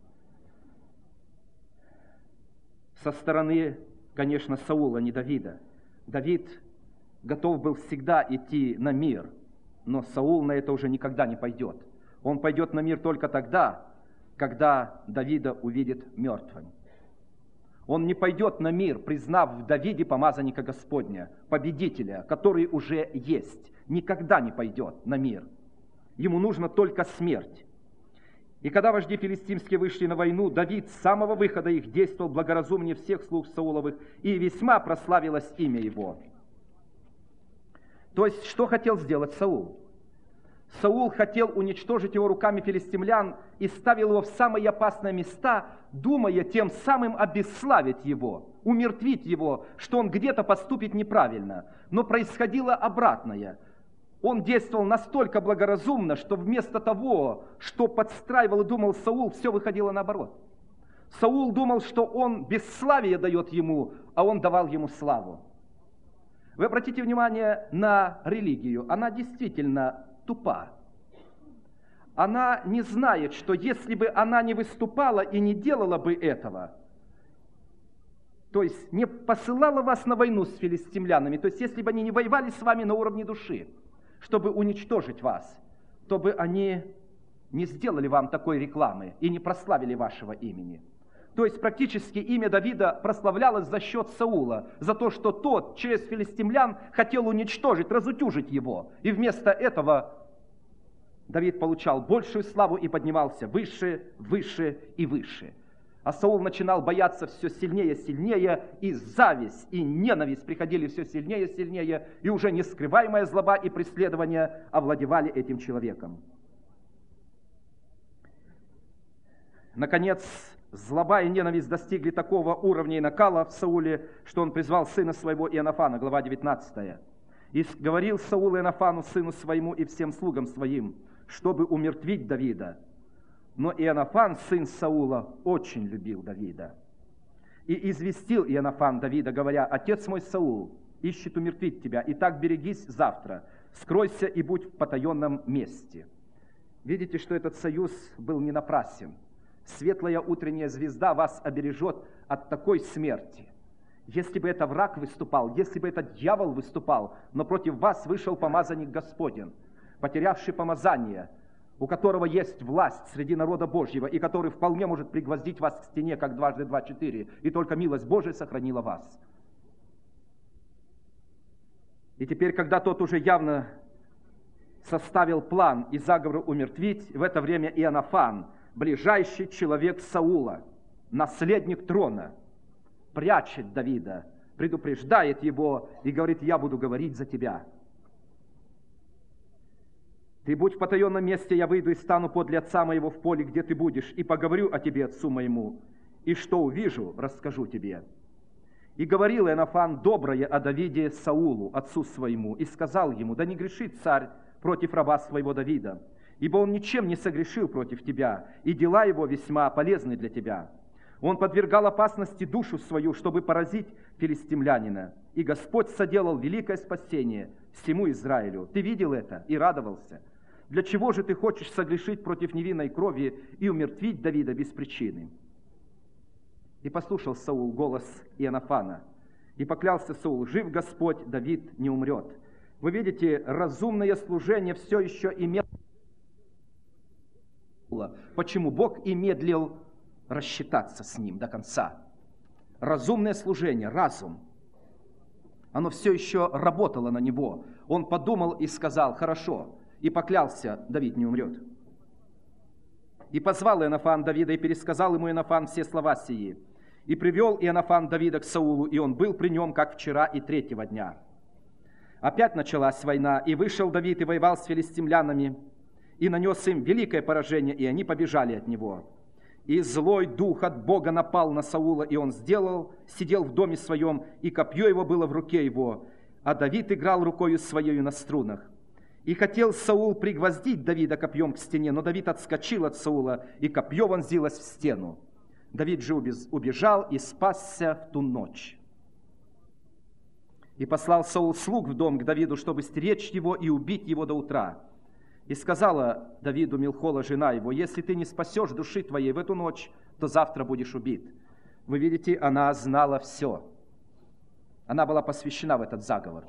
Со стороны, конечно, Саула, не Давида. Давид готов был всегда идти на мир, но Саул на это уже никогда не пойдет. Он пойдет на мир только тогда, когда Давида увидит мертвым. Он не пойдет на мир, признав в Давиде помазанника Господня, победителя, который уже есть. Никогда не пойдет на мир. Ему нужна только смерть. И когда вожди филистимские вышли на войну, Давид с самого выхода их действовал благоразумнее всех слуг Сауловых, и весьма прославилось имя его. То есть, что хотел сделать Саул? Саул хотел уничтожить его руками филистимлян и ставил его в самые опасные места, думая тем самым обесславить его, умертвить его, что он где-то поступит неправильно. Но происходило обратное. Он действовал настолько благоразумно, что вместо того, что подстраивал и думал Саул, все выходило наоборот. Саул думал, что он бесславие дает ему, а он давал ему славу. Вы обратите внимание на религию. Она действительно тупа. Она не знает, что если бы она не выступала и не делала бы этого, то есть не посылала вас на войну с филистимлянами, то есть если бы они не воевали с вами на уровне души, чтобы уничтожить вас, то бы они не сделали вам такой рекламы и не прославили вашего имени. То есть практически имя Давида прославлялось за счет Саула, за то, что тот через филистимлян хотел уничтожить, разутюжить его. И вместо этого Давид получал большую славу и поднимался выше, выше и выше. А Саул начинал бояться все сильнее, сильнее, и зависть, и ненависть приходили все сильнее, сильнее, и уже нескрываемая злоба и преследование овладевали этим человеком. Наконец, злоба и ненависть достигли такого уровня и накала в Сауле, что он призвал сына своего Иоаннафана, глава 19. «И говорил Саул Иоаннафану, сыну своему и всем слугам своим, чтобы умертвить Давида. Но Иоаннафан, сын Саула, очень любил Давида. И известил Иоаннафан Давида, говоря: отец мой Саул ищет умертвить тебя, и так берегись завтра, скройся и будь в потаенном месте». Видите, что этот союз был не напрасен. Светлая утренняя звезда вас обережет от такой смерти. Если бы это враг выступал, если бы это дьявол выступал, но против вас вышел помазанник Господень, потерявший помазание, у которого есть власть среди народа Божьего, и который вполне может пригвоздить вас к стене, как 2 × 2 = 4, и только милость Божия сохранила вас. И теперь, когда тот уже явно составил план и заговор умертвить в это время Иоаннафан, ближайший человек Саула, наследник трона, прячет Давида, предупреждает его и говорит: я буду говорить за тебя. Ты будь в потаенном месте, я выйду и стану подле отца моего в поле, где ты будешь, и поговорю о тебе отцу моему, и что увижу, расскажу тебе. И говорил Иоаннафан доброе о Давиде Саулу, отцу своему, и сказал ему: да не грешит царь против раба своего Давида, ибо он ничем не согрешил против тебя, и дела его весьма полезны для тебя. Он подвергал опасности душу свою, чтобы поразить филистимлянина, и Господь соделал великое спасение всему Израилю. Ты видел это и радовался. Для чего же ты хочешь согрешить против невинной крови и умертвить Давида без причины? И послушал Саул голос Иоаннафана, и поклялся Саул: жив Господь, Давид не умрет. Вы видите, разумное служение все еще имело. Почему Бог и медлил рассчитаться с ним до конца? Разумное служение, разум, оно все еще работало на него. Он подумал и сказал: хорошо, и поклялся: Давид не умрет. И позвал Иоаннафан Давида, и пересказал ему Иоаннафан все слова сии. И привел Иоаннафан Давида к Саулу, и он был при нем, как вчера и третьего дня. Опять началась война, и вышел Давид и воевал с филистимлянами, и нанес им великое поражение, и они побежали от него. И злой дух от Бога напал на Саула, и он сидел в доме своем, и копье его было в руке его, а Давид играл рукою своею на струнах. И хотел Саул пригвоздить Давида копьем к стене, но Давид отскочил от Саула, и копье вонзилось в стену. Давид же убежал и спасся в ту ночь. И послал Саул слуг в дом к Давиду, чтобы стеречь его и убить его до утра. И сказала Давиду Милхола, жена его: если ты не спасешь души твоей в эту ночь, то завтра будешь убит. Вы видите, она знала все. Она была посвящена в этот заговор.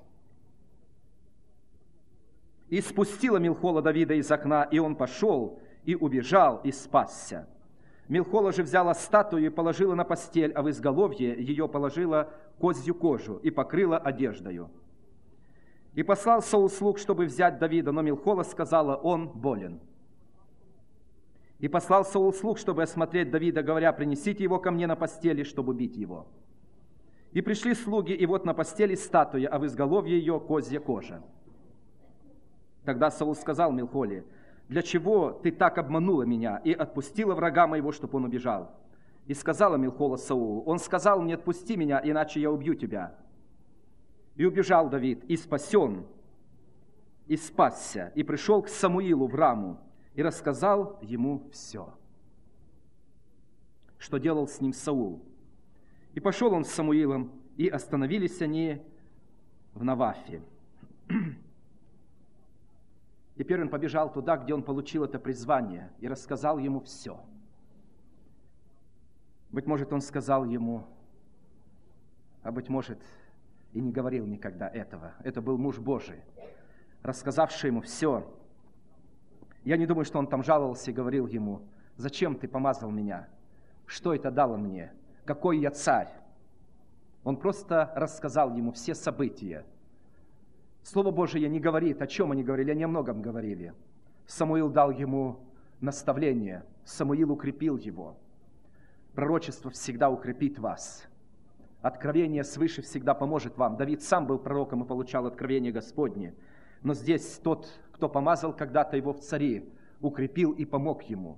И спустила Милхола Давида из окна, и он пошел, и убежал, и спасся. Милхола же взяла статую и положила на постель, а в изголовье ее положила козью кожу и покрыла одеждою. И послал Саул слуг, чтобы взять Давида, но Милхола сказала: он болен. И послал Саул слуг, чтобы осмотреть Давида, говоря: принесите его ко мне на постели, чтобы убить его. И пришли слуги, и вот на постели статуя, а в изголовье ее козья кожа. Тогда Саул сказал Милхоле: для чего ты так обманула меня и отпустила врага моего, чтобы он убежал? И сказала Милхола Саулу: он сказал мне: отпусти меня, иначе я убью тебя. И убежал Давид, и спасен, и спасся, и пришел к Самуилу в Раму, и рассказал ему все, что делал с ним Саул. И пошел он с Самуилом, и остановились они в Навафе. Теперь он побежал туда, где он получил это призвание, и рассказал ему все. Быть может, он сказал ему, а быть может, и не говорил никогда этого. Это был муж Божий, рассказавший ему все. Я не думаю, что он там жаловался и говорил ему: зачем ты помазал меня? Что это дало мне? Какой я царь? Он просто рассказал ему все события. Слово Божие не говорит, о чем они говорили, они о многом говорили. Самуил дал ему наставление, Самуил укрепил его. Пророчество всегда укрепит вас. Откровение свыше всегда поможет вам. Давид сам был пророком и получал откровение Господне. Но здесь тот, кто помазал когда-то его в цари, укрепил и помог ему.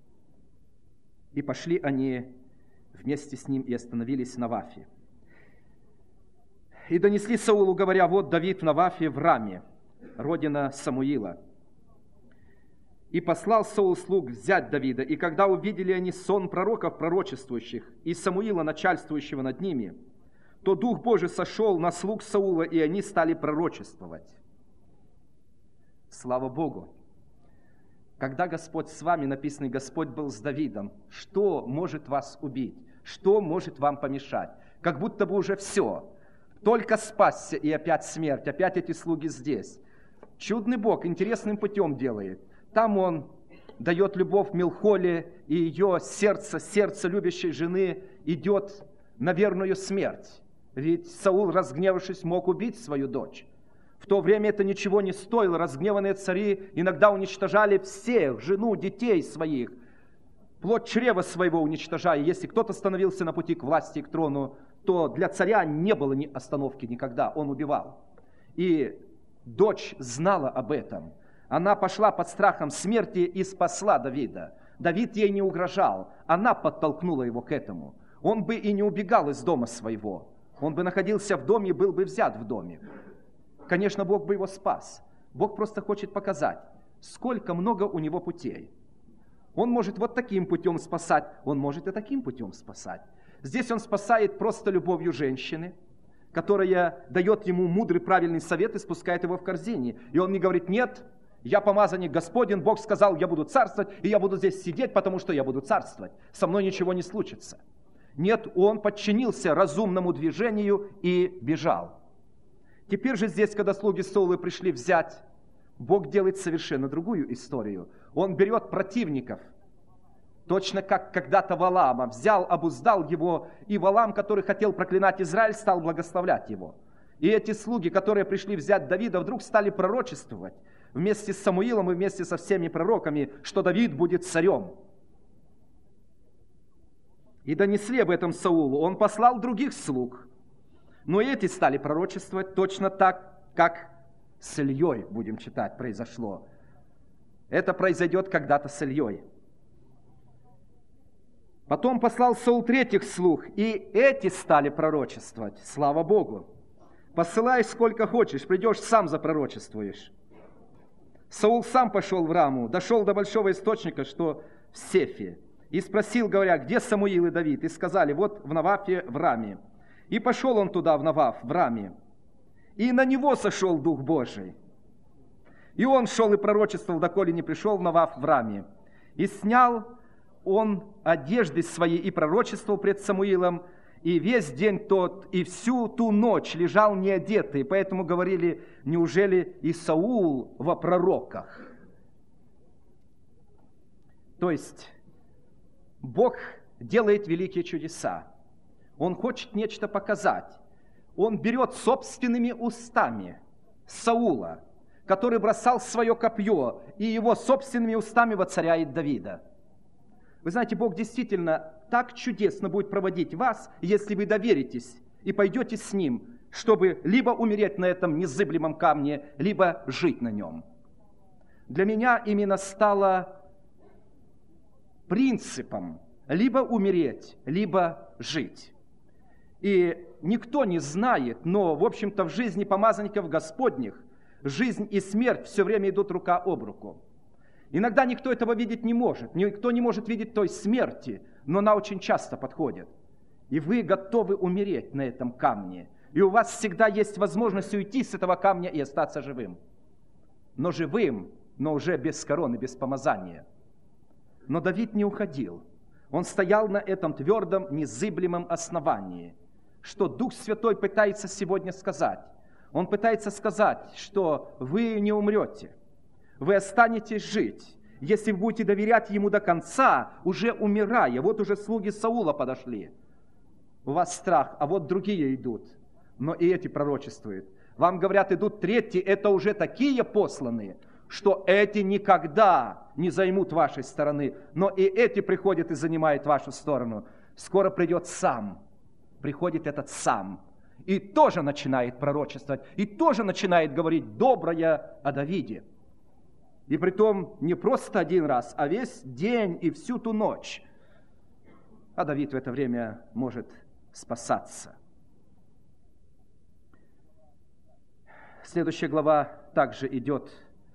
И пошли они вместе с ним и остановились в Навафе. И донесли Саулу, говоря: вот Давид в Навафе в Раме, родина Самуила. И послал Саул слуг взять Давида, и когда увидели они сон пророков пророчествующих и Самуила, начальствующего над ними, то Дух Божий сошел на слуг Саула, и они стали пророчествовать. Слава Богу! Когда Господь с вами, написано, Господь был с Давидом, что может вас убить? Что может вам помешать? Как будто бы уже все. Только спасся, и опять смерть, опять эти слуги здесь. Чудный Бог интересным путем делает. Там Он дает любовь Милхоле, и ее сердце любящей жены идет на верную смерть. Ведь Саул, разгневавшись, мог убить свою дочь. В то время это ничего не стоило. Разгневанные цари иногда уничтожали всех, жену, детей своих, плоть чрева своего уничтожая. Если кто-то становился на пути к власти и к трону, то для царя не было ни остановки никогда, он убивал. И дочь знала об этом. Она пошла под страхом смерти и спасла Давида. Давид ей не угрожал, она подтолкнула его к этому. Он бы и не убегал из дома своего. Он бы находился в доме и был бы взят в доме. Конечно, Бог бы его спас. Бог просто хочет показать, сколько много у него путей. Он может вот таким путем спасать, он может и таким путем спасать. Здесь он спасает просто любовью женщины, которая дает ему мудрый, правильный совет и спускает его в корзине. И он не говорит: нет, я помазанник Господень, Бог сказал, я буду царствовать, и я буду здесь сидеть, потому что я буду царствовать. Со мной ничего не случится. Нет, он подчинился разумному движению и бежал. Теперь же здесь, когда слуги Саула пришли взять, Бог делает совершенно другую историю. Он берет противников, точно как когда-то Валаама, взял, обуздал его, и Валаам, который хотел проклинать Израиль, стал благословлять его. И эти слуги, которые пришли взять Давида, вдруг стали пророчествовать вместе с Самуилом и вместе со всеми пророками, что Давид будет царем. И донесли об этом Саулу. Он послал других слуг. Но эти стали пророчествовать точно так, как с Ильей, будем читать, произошло. Это произойдет когда-то с Ильей. Потом послал Саул третьих слуг, и эти стали пророчествовать. Слава Богу! Посылай сколько хочешь, придешь, сам запророчествуешь. Саул сам пошел в Раму, дошел до большого источника, что в Сефе, и спросил, говоря: где Самуил и Давид? И сказали: вот в Навафе, в Раме. И пошел он туда, в Наваф, в Раме. И на него сошел Дух Божий. И он шел и пророчествовал, доколе не пришел в Наваф, в Раме. И снял он одежды свои и пророчествовал пред Самуилом. И весь день тот, и всю ту ночь лежал неодетый. Поэтому говорили: неужели и Саул во пророках? То есть Бог делает великие чудеса. Он хочет нечто показать. Он берет собственными устами Саула, который бросал свое копье, и его собственными устами воцаряет Давида. Вы знаете, Бог действительно так чудесно будет проводить вас, если вы доверитесь и пойдете с Ним, чтобы либо умереть на этом незыблемом камне, либо жить на нем. Для меня именно стало принципом либо умереть, либо жить. И никто не знает, но, в общем-то, в жизни помазанников Господних жизнь и смерть все время идут рука об руку. Иногда никто этого видеть не может, никто не может видеть той смерти, но она очень часто подходит. И вы готовы умереть на этом камне. И у вас всегда есть возможность уйти с этого камня и остаться живым. Но живым, но уже без короны, без помазания. Но Давид не уходил. Он стоял на этом твердом, незыблемом основании. Что Дух Святой пытается сегодня сказать? Он пытается сказать, что вы не умрете. Вы останетесь жить, если вы будете доверять Ему до конца, уже умирая. Вот уже слуги Саула подошли. У вас страх, а вот другие идут. Но и эти пророчествуют. Вам говорят, идут третьи, это уже такие посланные, что эти никогда не займут вашей стороны. Но и эти приходят и занимают вашу сторону. Скоро придет сам. Приходит этот сам. И тоже начинает пророчествовать. И тоже начинает говорить доброе о Давиде. И притом не просто один раз, а весь день и всю ту ночь. А Давид в это время может спасаться. Следующая глава также идет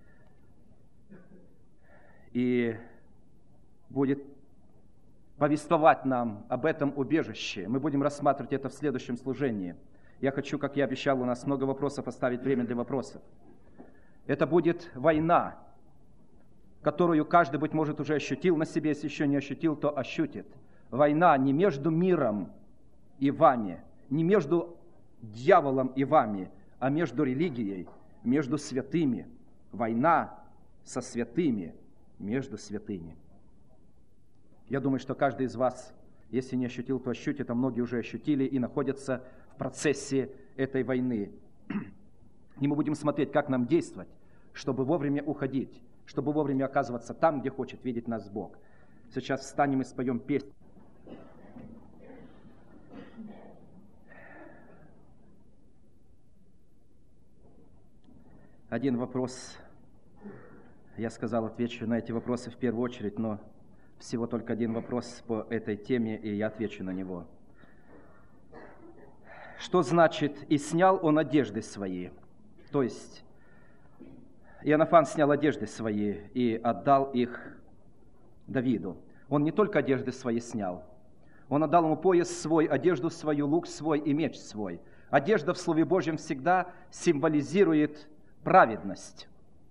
и будет повествовать нам об этом убежище. Мы будем рассматривать это в следующем служении. Я хочу, как я обещал, у нас много вопросов, оставить время для вопросов. Это будет война, которую каждый, быть может, уже ощутил на себе, если еще не ощутил, то ощутит. Война не между миром и вами, не между дьяволом и вами, а между религией, между святыми. Война со святыми, между святыми. Я думаю, что каждый из вас, если не ощутил, то ощутит, а многие уже ощутили и находятся в процессе этой войны. И мы будем смотреть, как нам действовать, чтобы вовремя уходить, чтобы вовремя оказываться там, где хочет видеть нас Бог. Сейчас встанем и споем песню. Один вопрос, я сказал, отвечу на эти вопросы в первую очередь, но всего только один вопрос по этой теме, и я отвечу на него. Что значит «и снял он одежды свои»? То есть Иоаннафан снял одежды свои и отдал их Давиду. Он не только одежды свои снял, он отдал ему пояс свой, одежду свою, лук свой и меч свой. Одежда в Слове Божьем всегда символизирует праведность,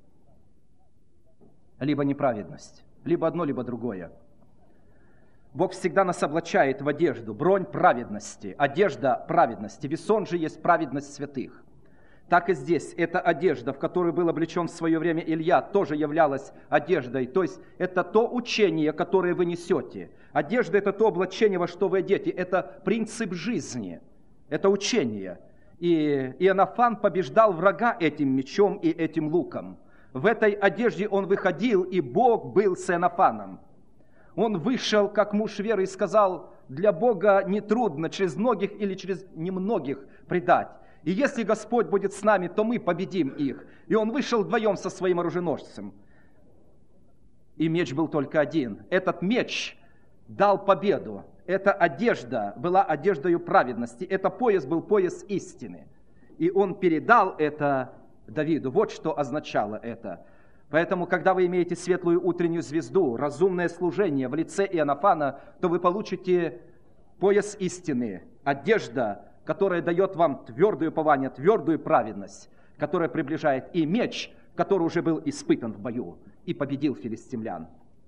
либо неправедность, либо одно, либо другое. Бог всегда нас облачает в одежду, бронь праведности, одежда праведности. Весон же есть праведность святых. Так и здесь эта одежда, в которую был облечен в свое время Илья, тоже являлась одеждой. То есть это то учение, которое вы несете. Одежда – это то облачение, во что вы одеты. Это принцип жизни, это учение. И Иоаннафан побеждал врага этим мечом и этим луком. В этой одежде он выходил, и Бог был с Иоаннафаном. Он вышел, как муж веры, и сказал: для Бога нетрудно через многих или через немногих предать. И если Господь будет с нами, то мы победим их. И он вышел вдвоем со своим оруженосцем. И меч был только один. Этот меч дал победу. Эта одежда была одеждою праведности. Это пояс был пояс истины. И он передал это Давиду. Вот что означало это. Поэтому, когда вы имеете светлую утреннюю звезду, разумное служение в лице Иоаннафана, то вы получите пояс истины, одежда, которая дает вам твердое упование, твердую праведность, которая приближает, и меч, который уже был испытан в бою и победил филистимлян.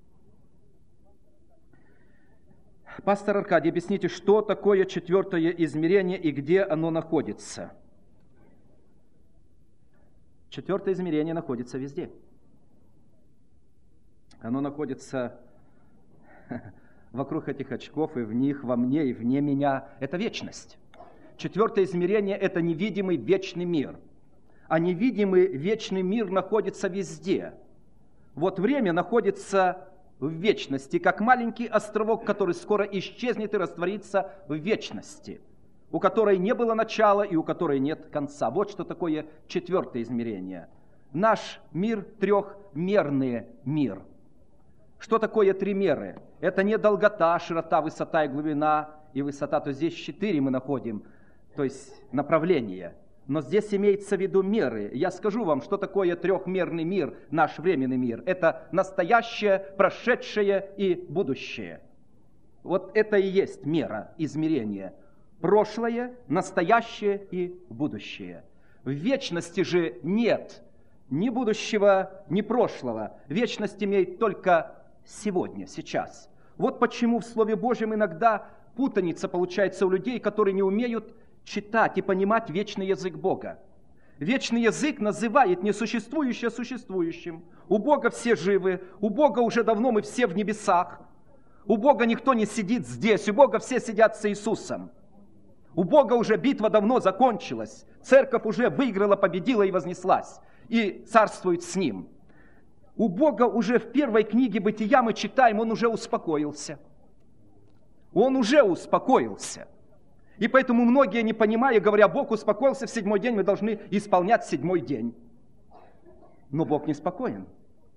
Пастор Аркадий, объясните, что такое четвертое измерение и где оно находится? Четвертое измерение находится везде. Оно находится вокруг этих очков, и в них, во мне, и вне меня. Это вечность. Четвертое измерение – это невидимый вечный мир. А невидимый вечный мир находится везде. Вот время находится в вечности, как маленький островок, который скоро исчезнет и растворится в вечности, у которой не было начала и у которой нет конца. Вот что такое четвертое измерение. Наш мир – трехмерный мир. Что такое три меры? Это не долгота, широта, высота и глубина, и высота, то здесь 4 мы находим, то есть направления. Но здесь имеется в виду меры. Я скажу вам, что такое трехмерный мир, наш временный мир. Это настоящее, прошедшее и будущее. Вот это и есть мера измерения. Прошлое, настоящее и будущее. В вечности же нет ни будущего, ни прошлого. Вечность имеет только сегодня, сейчас. Вот почему в Слове Божьем иногда путаница получается у людей, которые не умеют читать и понимать вечный язык Бога. Вечный язык называет несуществующее существующим. У Бога все живы, у Бога уже давно мы все в небесах. У Бога никто не сидит здесь, у Бога все сидят с Иисусом. У Бога уже битва давно закончилась, церковь уже выиграла, победила и вознеслась, и царствует с Ним. У Бога уже в первой книге Бытия мы читаем, Он уже успокоился. Он уже успокоился. И поэтому многие, не понимая, говоря: Бог успокоился в 7-й день, мы должны исполнять 7-й день. Но Бог не спокоен.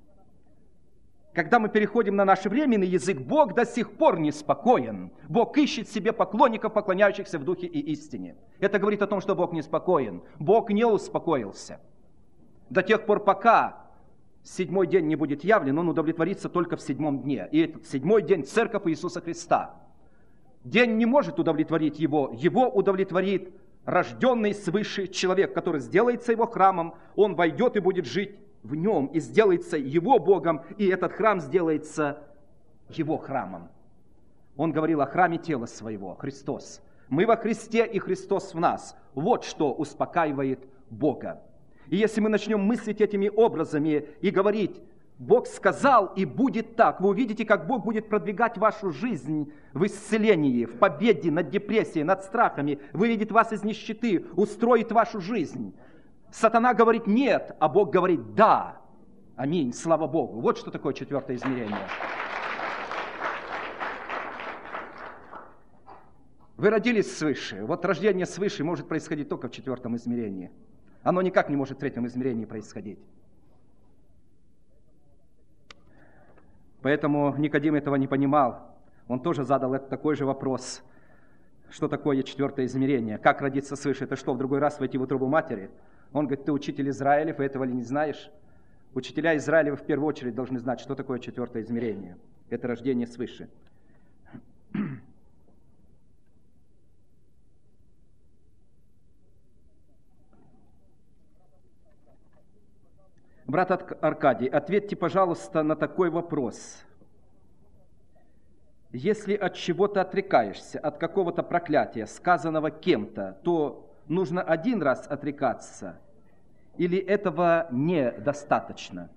Когда мы переходим на наш временный язык, Бог до сих пор не спокоен. Бог ищет себе поклонников, поклоняющихся в духе и истине. Это говорит о том, что Бог не спокоен. Бог не успокоился. До тех пор, пока 7-й день не будет явлен, Он удовлетворится только в 7-м дне. И этот 7-й день – Церковь Иисуса Христа. День не может удовлетворить Его. Его удовлетворит рожденный свыше человек, который сделается Его храмом. Он войдет и будет жить в нем, и сделается Его Богом, и этот храм сделается Его храмом. Он говорил о храме тела Своего, Христос. Мы во Христе, и Христос в нас. Вот что успокаивает Бога. И если мы начнем мыслить этими образами и говорить: Бог сказал, и будет так, вы увидите, как Бог будет продвигать вашу жизнь в исцелении, в победе над депрессией, над страхами, выведет вас из нищеты, устроит вашу жизнь. Сатана говорит нет, а Бог говорит да. Аминь, слава Богу. Вот что такое четвертое измерение. Вы родились свыше. Вот рождение свыше может происходить только в четвертом измерении. Оно никак не может в третьем измерении происходить. Поэтому Никодим этого не понимал. Он тоже задал такой же вопрос. Что такое четвертое измерение? Как родиться свыше? Это что, в другой раз войти в утробу матери? Он говорит, ты учитель Израилев, и этого ли не знаешь? Учителя Израилева в первую очередь должны знать, что такое четвертое измерение. Это рождение свыше. Брат Аркадий, ответьте, пожалуйста, на такой вопрос. Если от чего-то отрекаешься, от какого-то проклятия, сказанного кем-то, то нужно один раз отрекаться, или этого недостаточно?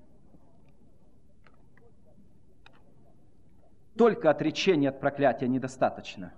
Только отречение от проклятия недостаточно.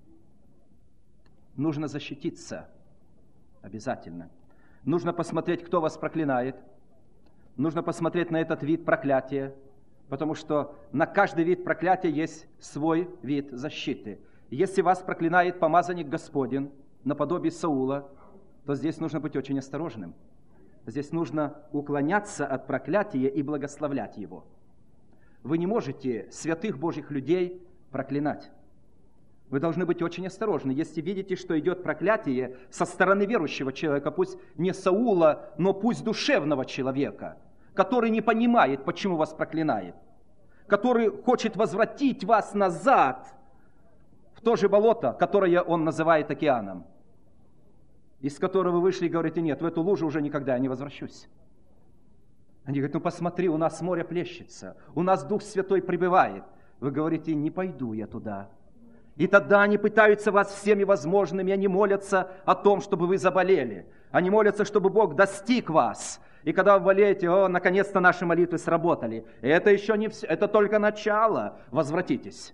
Нужно защититься обязательно. Нужно посмотреть, кто вас проклинает. Нужно посмотреть на этот вид проклятия, потому что на каждый вид проклятия есть свой вид защиты. Если вас проклинает помазанник Господень, наподобие Саула, то здесь нужно быть очень осторожным. Здесь нужно уклоняться от проклятия и благословлять его. Вы не можете святых Божьих людей проклинать. Вы должны быть очень осторожны. Если видите, что идет проклятие со стороны верующего человека, пусть не Саула, но пусть душевного человека, который не понимает, почему вас проклинает, который хочет возвратить вас назад в то же болото, которое он называет океаном, из которого вы вышли и говорите, нет, в эту лужу уже никогда я не возвращусь. Они говорят, ну посмотри, у нас море плещется, у нас Дух Святой пребывает. Вы говорите, не пойду я туда. И тогда они пытаются вас всеми возможными, они молятся о том, чтобы вы заболели. Они молятся, чтобы Бог достиг вас. И когда вы болеете, наконец-то наши молитвы сработали. И это еще не все, это только начало. Возвратитесь.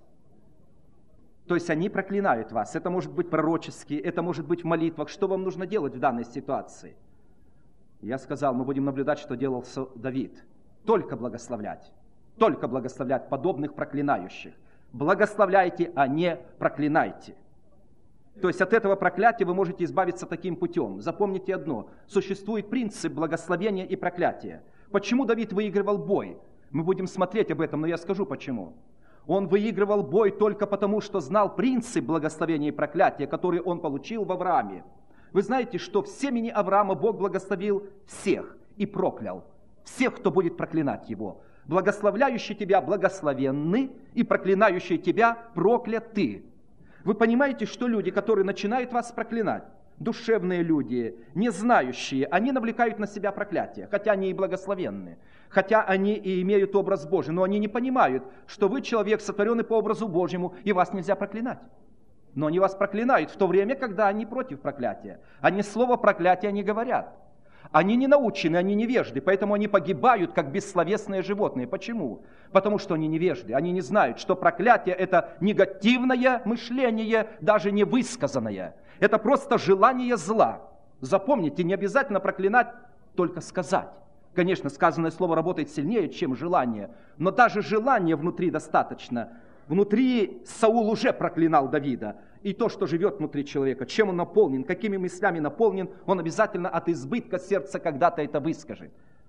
То есть они проклинают вас. Это может быть пророчески, это может быть в молитвах. Что вам нужно делать в данной ситуации? Я сказал, мы будем наблюдать, что делал Давид. Только благословлять подобных проклинающих. Благословляйте, а не проклинайте. То есть от этого проклятия вы можете избавиться таким путем. Запомните одно. Существует принцип благословения и проклятия. Почему Давид выигрывал бой? Мы будем смотреть об этом, но я скажу почему. Он выигрывал бой только потому, что знал принцип благословения и проклятия, который он получил в Аврааме. Вы знаете, что в семени Авраама Бог благословил всех и проклял. Всех, кто будет проклинать его. Благословляющий тебя благословенны, и проклинающий тебя прокляты. Вы понимаете, что люди, которые начинают вас проклинать, душевные люди, не знающие, они навлекают на себя проклятие, хотя они и благословенны, хотя они и имеют образ Божий, но они не понимают, что вы человек, сотворенный по образу Божьему, и вас нельзя проклинать. Но они вас проклинают в то время, когда они против проклятия. Они слово проклятия не говорят. Они не научены, они невежды, поэтому они погибают, как бессловесные животные. Почему? Потому что они невежды, они не знают, что проклятие – это негативное мышление, даже не высказанное. Это просто желание зла. Запомните, не обязательно проклинать, только сказать. Конечно, сказанное слово работает сильнее, чем желание, но даже желания внутри достаточно. Внутри Саул уже проклинал Давида. И то, что живет внутри человека, чем он наполнен, какими мыслями наполнен, он обязательно от избытка сердца когда-то это выскажет.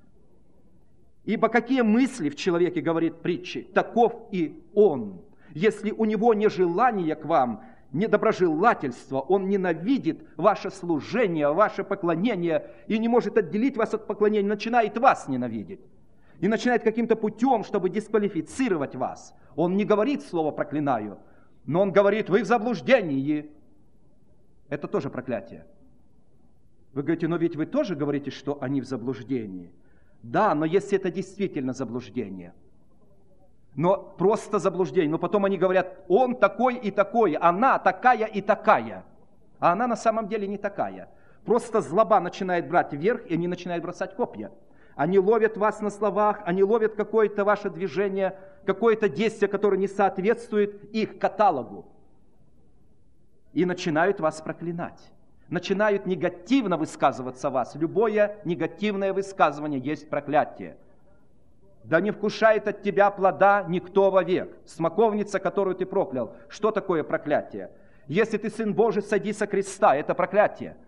Ибо какие мысли в человеке, говорит притчи, таков и он. Если у него не желание к вам, не доброжелательство, он ненавидит ваше служение, ваше поклонение и не может отделить вас от поклонения, начинает вас ненавидеть. И начинает каким-то путем, чтобы дисквалифицировать вас. Он не говорит слово «проклинаю», но он говорит, вы в заблуждении. Это тоже проклятие. Вы говорите, но ведь вы тоже говорите, что они в заблуждении. Да, но если это действительно заблуждение, но просто заблуждение, но потом они говорят, он такой и такой, она такая и такая. А она на самом деле не такая. Просто злоба начинает брать вверх, и они начинают бросать копья. Они ловят вас на словах, они ловят какое-то ваше движение, какое-то действие, которое не соответствует их каталогу. И начинают вас проклинать. начинают негативно высказываться о вас. Любое негативное высказывание есть проклятие. Да не вкушает от тебя плода никто вовек. Смоковница, которую ты проклял. Что такое проклятие? Если ты Сын Божий, сойди со креста. Это проклятие.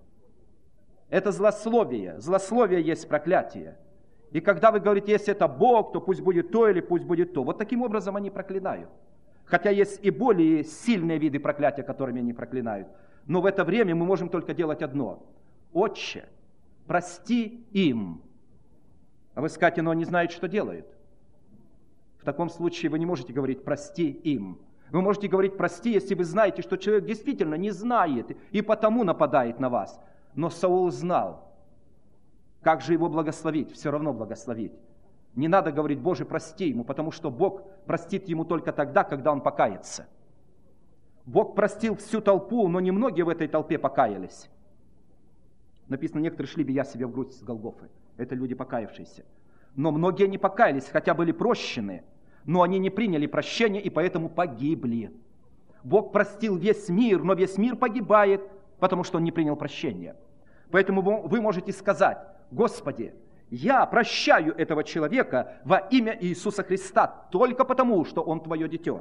Это злословие. Злословие есть проклятие. И когда вы говорите, если это Бог, то пусть будет то или пусть будет то. Вот таким образом они проклинают. Хотя есть и более сильные виды проклятия, которыми они проклинают. Но в это время мы можем только делать одно. Отче, прости им. А вы скажете, но они знают, что делают. В таком случае вы не можете говорить «прости им». Вы можете говорить «прости», если вы знаете, что человек действительно не знает и потому нападает на вас. Но Саул знал. Как же его благословить? Все равно благословить. Не надо говорить «Боже, прости ему», потому что Бог простит ему только тогда, когда он покается. Бог простил всю толпу, но немногие в этой толпе покаялись. Написано, некоторые шли, бия себе в грудь с Голгофы. Это люди покаявшиеся. Но многие не покаялись, хотя были прощены, но они не приняли прощения и поэтому погибли. Бог простил весь мир, но весь мир погибает, потому что он не принял прощения. Поэтому вы можете сказать: Господи, я прощаю этого человека во имя Иисуса Христа только потому, что он Твое дитё.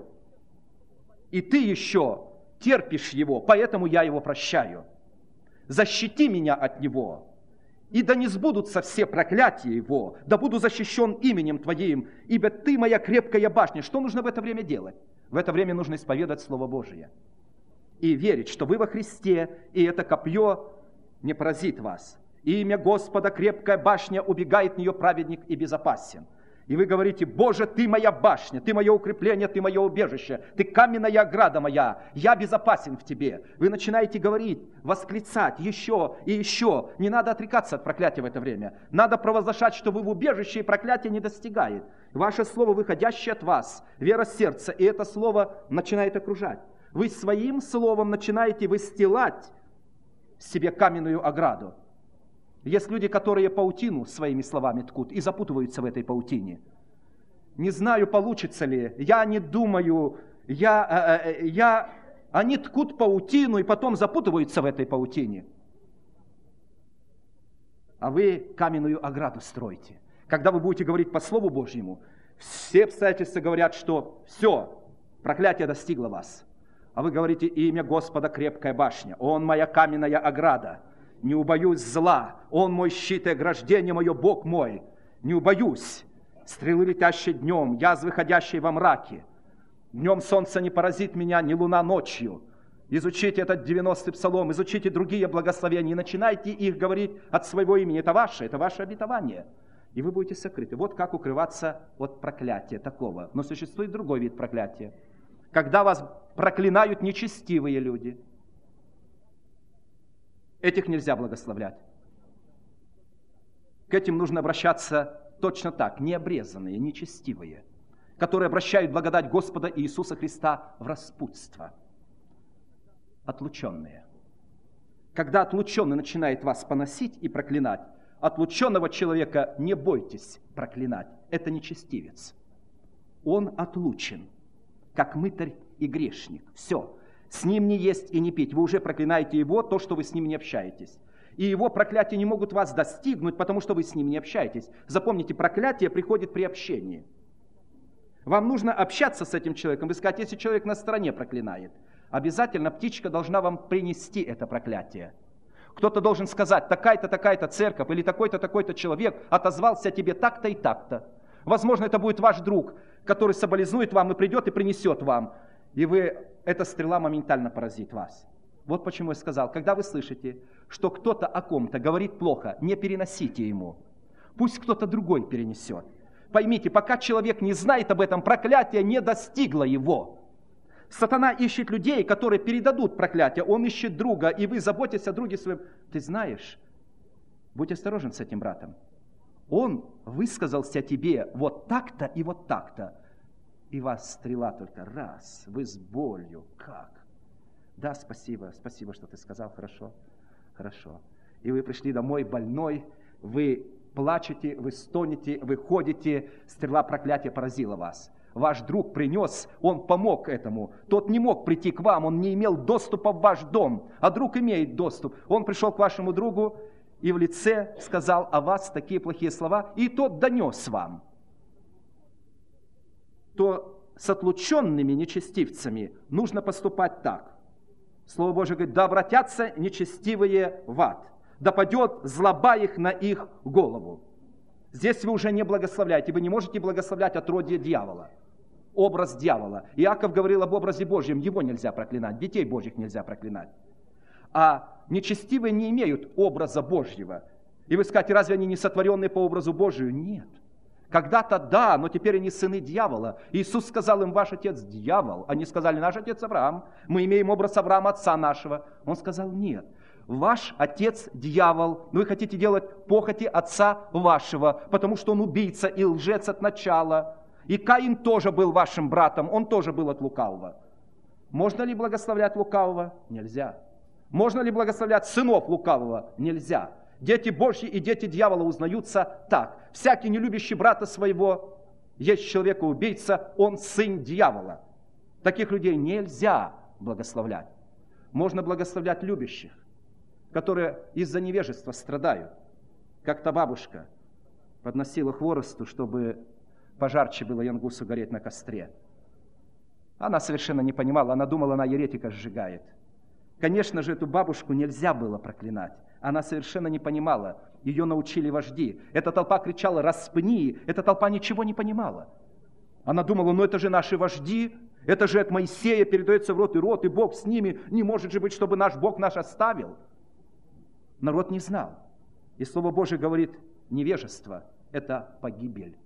И Ты еще терпишь его, поэтому я его прощаю. Защити меня от него, и да не сбудутся все проклятия его, да буду защищен именем Твоим, ибо Ты моя крепкая башня. Что нужно в это время делать? В это время нужно исповедать Слово Божие и верить, что вы во Христе, и это копье не поразит вас. Имя Господа крепкая башня, убегает в нее праведник и безопасен. И вы говорите: Боже, Ты моя башня, Ты мое укрепление, Ты мое убежище, Ты каменная ограда моя, я безопасен в Тебе. Вы начинаете говорить, восклицать еще и еще. Не надо отрекаться от проклятия в это время. Надо провозглашать, что вы в убежище, и проклятие не достигает. Ваше слово, выходящее от вас, вера сердца, и это слово начинает окружать. Вы своим словом начинаете выстилать себе каменную ограду. Есть люди, которые паутину своими словами ткут и запутываются в этой паутине. Не знаю, получится ли, я не думаю, они ткут паутину и потом запутываются в этой паутине. А вы каменную ограду строите. Когда вы будете говорить по Слову Божьему, все обстоятельства говорят, что все, проклятие достигло вас. А вы говорите: имя Господа крепкая башня, Он моя каменная ограда. Не убоюсь зла, Он мой щит и ограждение мое, Бог мой. Не убоюсь стрелы, летящие днем, язвы, ходящие во мраке. Днем солнце не поразит меня, ни луна ночью. Изучите этот 90-й псалом, изучите другие благословения, и начинайте их говорить от своего имени. Это ваше обетование. И вы будете сокрыты. Вот как укрываться от проклятия такого. Но существует другой вид проклятия. Когда вас проклинают нечестивые люди. Этих нельзя благословлять. К этим нужно обращаться точно так, необрезанные, нечестивые, которые обращают благодать Господа Иисуса Христа в распутство. Отлученные. Когда отлученный начинает вас поносить и проклинать, отлученного человека не бойтесь проклинать. Это нечестивец. Он отлучен, как мытарь и грешник. Все. С ним не есть и не пить. Вы уже проклинаете его, то, что вы с ним не общаетесь. И его проклятия не могут вас достигнуть, потому что вы с ним не общаетесь. Запомните, проклятие приходит при общении. Вам нужно общаться с этим человеком. Вы скажете, если человек на стороне проклинает, обязательно птичка должна вам принести это проклятие. Кто-то должен сказать: такая-то, такая-то церковь или такой-то, такой-то человек отозвался о тебе так-то и так-то. Возможно, это будет ваш друг, который соболезнует вам и придет и принесет вам. И эта стрела моментально поразит вас. Вот почему я сказал, когда вы слышите, что кто-то о ком-то говорит плохо, не переносите ему. Пусть кто-то другой перенесет. Поймите, пока человек не знает об этом, проклятие не достигло его. Сатана ищет людей, которые передадут проклятие. Он ищет друга, и вы заботитесь о друге своем. Ты знаешь, будь осторожен с этим братом. Он высказался о тебе вот так-то и вот так-то. И вас стрела только раз, вы с болью. Как? Да, спасибо, что ты сказал, хорошо. И вы пришли домой больной, вы плачете, вы стонете, вы ходите, стрела проклятия поразила вас. ваш друг принес, он помог этому. Тот не мог прийти к вам, он не имел доступа в ваш дом, а друг имеет доступ. Он пришел к вашему другу и в лице сказал о вас такие плохие слова, и тот донес вам. То с отлученными нечестивцами нужно поступать так. Слово Божие говорит, да обратятся нечестивые в ад, да падет злоба их на их голову. Здесь вы уже не благословляете, вы не можете благословлять отродье дьявола, образ дьявола. Иаков говорил об образе Божьем, его нельзя проклинать, детей Божьих нельзя проклинать. А нечестивые не имеют образа Божьего. И вы скажете, разве они не сотворенные по образу Божию? Нет. Когда-то да, но теперь они сыны дьявола. Иисус сказал им, ваш отец дьявол. Они сказали, наш отец Авраам. Мы имеем образ Авраама, отца нашего. Он сказал, нет. Ваш отец дьявол. Вы хотите делать похоти отца вашего, потому что он убийца и лжец от начала. И Каин тоже был вашим братом. Он тоже был от лукавого. Можно ли благословлять лукавого? Нельзя. Можно ли благословлять сынов лукавого? Нельзя. Дети Божьи и дети дьявола узнаются так. Всякий, не любящий брата своего, есть человека-убийца, он сын дьявола. Таких людей нельзя благословлять. Можно благословлять любящих, которые из-за невежества страдают. Как-то бабушка подносила хворосту, чтобы пожарче было янгусу гореть на костре. Она совершенно не понимала, она думала, она еретика сжигает. Конечно же, эту бабушку нельзя было проклинать. Она совершенно не понимала. Ее научили вожди. Эта толпа кричала «распни!». Эта толпа ничего не понимала. Она думала, ну это же наши вожди, это же от Моисея передается в род, и Бог с ними. Не может же быть, чтобы наш Бог наш оставил. Народ не знал. И Слово Божие говорит, невежество – это погибель.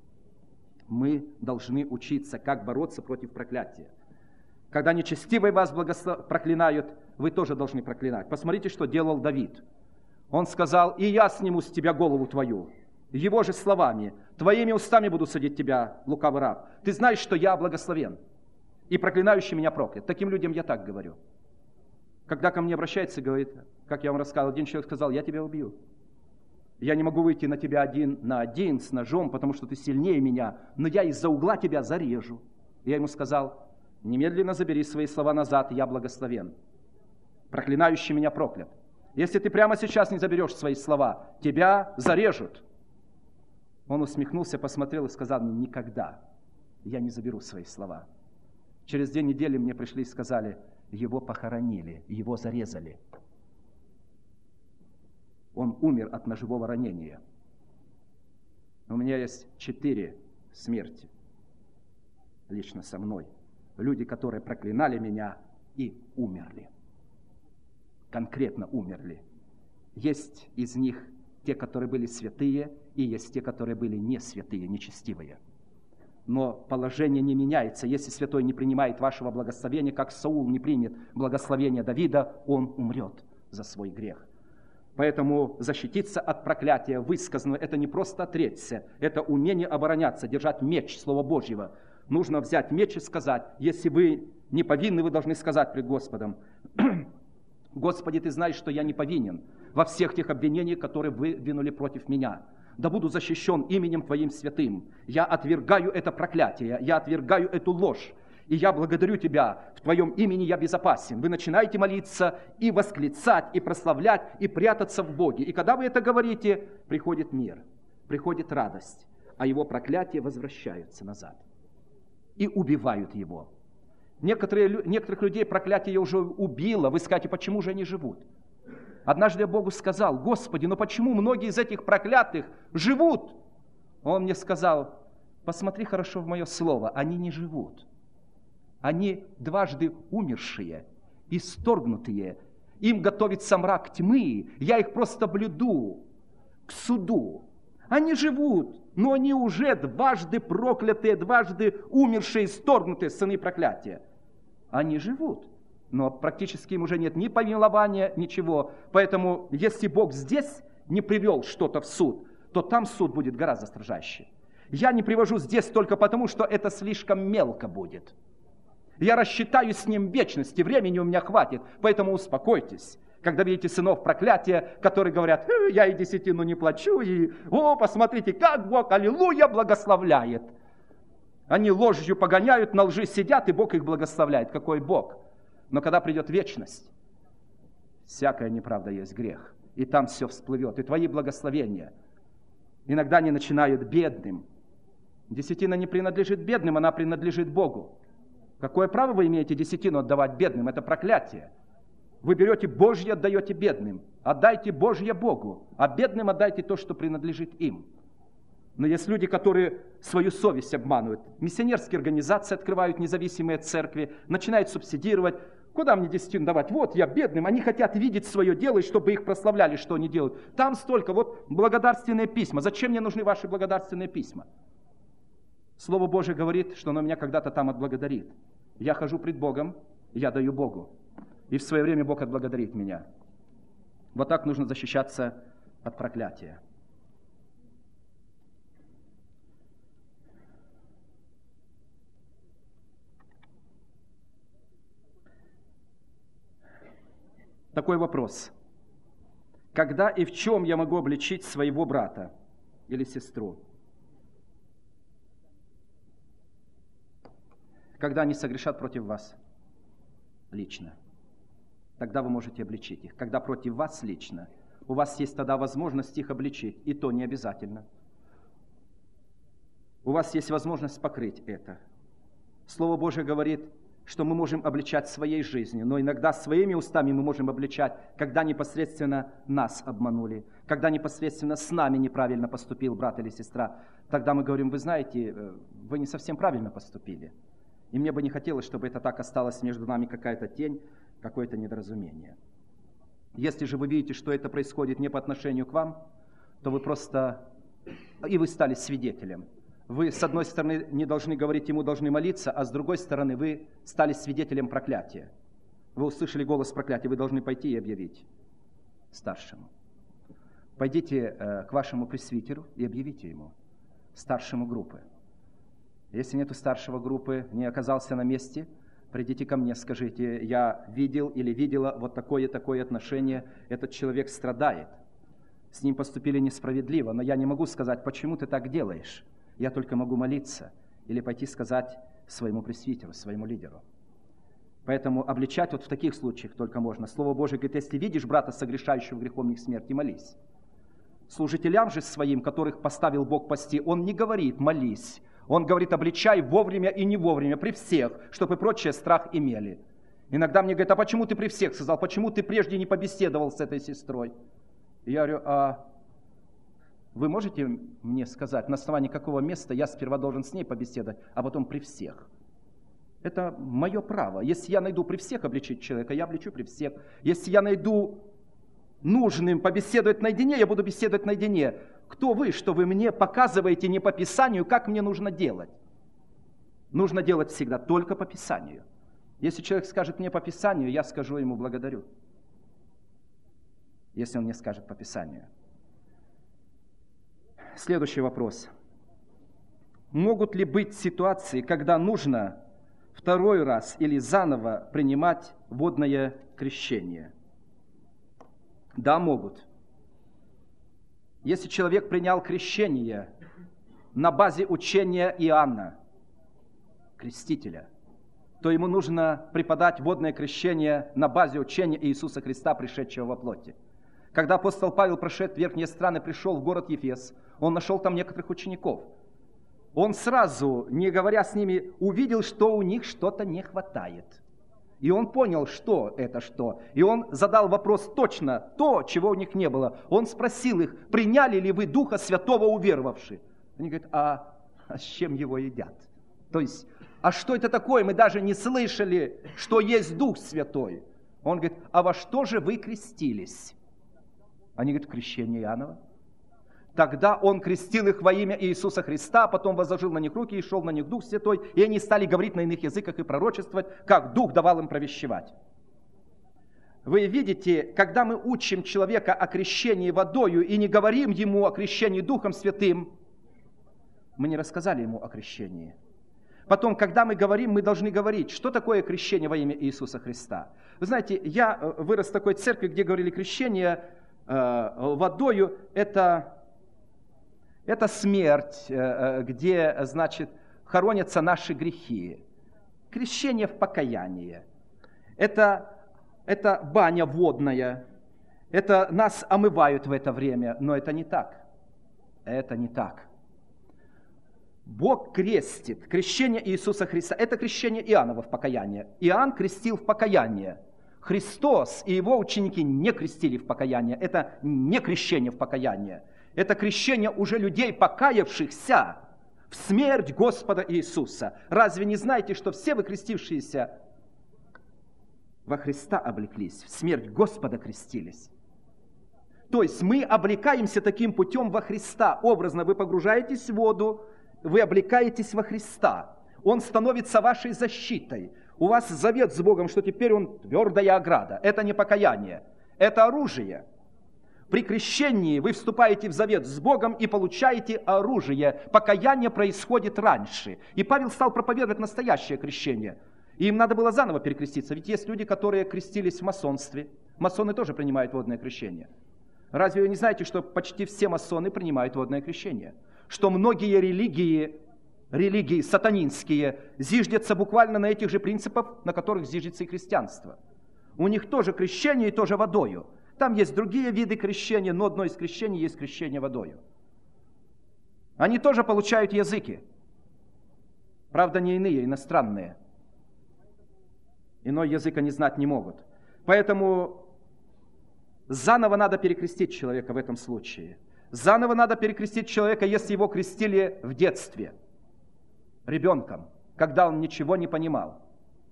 Мы должны учиться, как бороться против проклятия. Когда нечестивые вас проклинают, вы тоже должны проклинать. Посмотрите, что делал Давид. Он сказал, и я сниму с тебя голову твою. Его же словами, твоими устами буду судить тебя, лукавый раб. Ты знаешь, что я благословен, и проклинающий меня проклят. Таким людям я так говорю. Когда ко мне обращается, говорит, как я вам рассказал, один человек сказал, я тебя убью. Я не могу выйти на тебя один на один с ножом, потому что ты сильнее меня, но я из-за угла тебя зарежу. Я ему сказал, немедленно забери свои слова назад, я благословен. Проклинающий меня проклят. Если ты прямо сейчас не заберешь свои слова, тебя зарежут. Он усмехнулся, посмотрел и сказал мне, никогда я не заберу свои слова. Через 2 недели мне пришли и сказали, его похоронили, его зарезали. Он умер от ножевого ранения. У меня есть 4 смерти лично со мной. Люди, которые проклинали меня и умерли. Конкретно умерли. Есть из них те, которые были святые, и есть те, которые были не святые, нечестивые. Но положение не меняется. Если святой не принимает вашего благословения, как Саул не примет благословения Давида, он умрет за свой грех. Поэтому защититься от проклятия высказанного, это не просто отречься, это умение обороняться, держать меч Слова Божьего. Нужно взять меч и сказать, если вы не повинны, вы должны сказать пред Господом, Господи, Ты знаешь, что я не повинен во всех тех обвинениях, которые вы выдвинули против меня. Да буду защищен именем Твоим святым. Я отвергаю это проклятие, я отвергаю эту ложь. И я благодарю Тебя, в Твоем имени я безопасен. Вы начинаете молиться и восклицать, и прославлять, и прятаться в Боге. И когда вы это говорите, приходит мир, приходит радость, а его проклятия возвращаются назад и убивают его. Некоторых людей проклятие уже убило. Вы скажете, почему же они живут? Однажды я Богу сказал, Господи, но почему многие из этих проклятых живут? Он мне сказал, посмотри хорошо в мое слово, они не живут. Они дважды умершие, исторгнутые. Им готовится мрак тьмы, я их просто блюду к суду. Они живут, но они уже дважды проклятые, дважды умершие, исторгнутые сыны проклятия. Они живут, но практически им уже нет ни помилования, ничего. Поэтому, если Бог здесь не привел что-то в суд, то там суд будет гораздо строжайше. Я не привожу здесь только потому, что это слишком мелко будет. Я рассчитаю с ним вечности, времени у меня хватит, поэтому успокойтесь. Когда видите сынов проклятия, которые говорят, я и десятину не плачу, и, посмотрите, как Бог, аллилуйя, благословляет. Они ложью погоняют, на лжи сидят, и Бог их благословляет. Какой Бог? Но когда придет вечность, всякая неправда есть грех. И там все всплывет. И твои благословения иногда они начинают бедным. Десятина не принадлежит бедным, она принадлежит Богу. Какое право вы имеете десятину отдавать бедным? Это проклятие. Вы берете Божье, отдаете бедным. Отдайте Божье Богу, а бедным отдайте то, что принадлежит им. Но есть люди, которые свою совесть обманывают. Миссионерские организации открывают независимые церкви, начинают субсидировать. Куда мне десятину давать? Вот я бедным. Они хотят видеть свое дело, и чтобы их прославляли, что они делают. Там столько, вот благодарственные письма. Зачем мне нужны ваши благодарственные письма? Слово Божие говорит, что оно меня когда-то там отблагодарит. Я хожу пред Богом, я даю Богу. И в свое время Бог отблагодарит меня. Вот так нужно защищаться от проклятия. Такой вопрос. Когда и в чем я могу обличить своего брата или сестру? Когда они согрешат против вас лично. Тогда вы можете обличить их. Когда против вас лично, у вас есть тогда возможность их обличить. И то не обязательно. У вас есть возможность покрыть это. Слово Божие говорит, что мы можем обличать своей жизнью, но иногда своими устами мы можем обличать, когда непосредственно нас обманули, когда непосредственно с нами неправильно поступил брат или сестра. Тогда мы говорим, вы знаете, вы не совсем правильно поступили. И мне бы не хотелось, чтобы это так осталось между нами какая-то тень, какое-то недоразумение. Если же вы видите, что это происходит не по отношению к вам, то вы просто... И вы стали свидетелем. Вы, с одной стороны, не должны говорить ему, должны молиться, а с другой стороны, вы стали свидетелем проклятия. Вы услышали голос проклятия, вы должны пойти и объявить старшему. Пойдите к вашему пресвитеру и объявите ему, старшему группы. Если нету старшего группы, не оказался на месте, придите ко мне, скажите, я видел или видела вот такое отношение, этот человек страдает. С ним поступили несправедливо, но я не могу сказать, почему ты так делаешь. Я только могу молиться или пойти сказать своему пресвитеру, своему лидеру. Поэтому обличать вот в таких случаях только можно. Слово Божие говорит, если видишь брата, согрешающего грехом не к смерти, молись. Служителям же своим, которых поставил Бог пасти, он не говорит молись. Он говорит, обличай вовремя и не вовремя, при всех, чтобы прочее страх имели. Иногда мне говорят, а почему ты при всех сказал, почему ты прежде не побеседовал с этой сестрой? И я говорю, а вы можете мне сказать, на основании какого места я сперва должен с ней побеседовать, а потом при всех? Это мое право. Если я найду при всех обличить человека, я обличу при всех. Если я найду нужным побеседовать наедине, я буду беседовать наедине. Кто вы, что вы мне показываете не по Писанию, как мне нужно делать? Нужно делать всегда только по Писанию. Если человек скажет мне по Писанию, я скажу ему благодарю. Если он мне скажет по Писанию. Следующий вопрос. Могут ли быть ситуации, когда нужно второй раз или заново принимать водное крещение? Да, могут. Если человек принял крещение на базе учения Иоанна, крестителя, то ему нужно преподать водное крещение на базе учения Иисуса Христа, пришедшего во плоти. Когда апостол Павел, прошед верхние страны, пришел в город Ефес, он нашел там некоторых учеников. Он сразу, не говоря с ними, увидел, что у них что-то не хватает. И он понял, что это что. И он задал вопрос точно, то, чего у них не было. Он спросил их, приняли ли вы Духа Святого уверовавши? Они говорят, а с чем его едят? То есть, а что это такое? Мы даже не слышали, что есть Дух Святой. Он говорит, а во что же вы крестились? Они говорят, крещение Иоаннова. Тогда он крестил их во имя Иисуса Христа, потом возложил на них руки и шел на них Дух Святой, и они стали говорить на иных языках и пророчествовать, как Дух давал им провещевать. Вы видите, когда мы учим человека о крещении водою и не говорим ему о крещении Духом Святым, мы не рассказали ему о крещении. Потом, когда мы говорим, мы должны говорить, что такое крещение во имя Иисуса Христа. Вы знаете, я вырос в такой церкви, где говорили крещение водою, это смерть, где, значит, хоронятся наши грехи. Крещение в покаяние. Это баня водная. Это нас омывают в это время, но это не так. Это не так. Бог крестит. Крещение Иисуса Христа – это крещение Иоанна в покаяние. Иоанн крестил в покаяние. Христос и его ученики не крестили в покаяние. Это не крещение в покаяние. Это крещение уже людей, покаявшихся в смерть Господа Иисуса. Разве не знаете, что все вы, крестившиеся во Христа, облеклись, в смерть Господа крестились? То есть мы облекаемся таким путем во Христа. Образно вы погружаетесь в воду, вы облекаетесь во Христа. Он становится вашей защитой. У вас завет с Богом, что теперь Он твердая ограда. Это не покаяние, это оружие. При крещении вы вступаете в завет с Богом и получаете оружие. Покаяние происходит раньше. И Павел стал проповедовать настоящее крещение. И им надо было заново перекреститься. Ведь есть люди, которые крестились в масонстве. Масоны тоже принимают водное крещение. Разве вы не знаете, что почти все масоны принимают водное крещение? Что многие религии сатанинские зиждятся буквально на этих же принципах, на которых зиждется и христианство. У них тоже крещение и тоже водою. Там есть другие виды крещения, но одно из крещений есть крещение водою. Они тоже получают языки. Правда, не иные, иностранные. Иной язык они знать не могут. Поэтому заново надо перекрестить человека в этом случае. Заново надо перекрестить человека, если его крестили в детстве, ребенком, когда он ничего не понимал.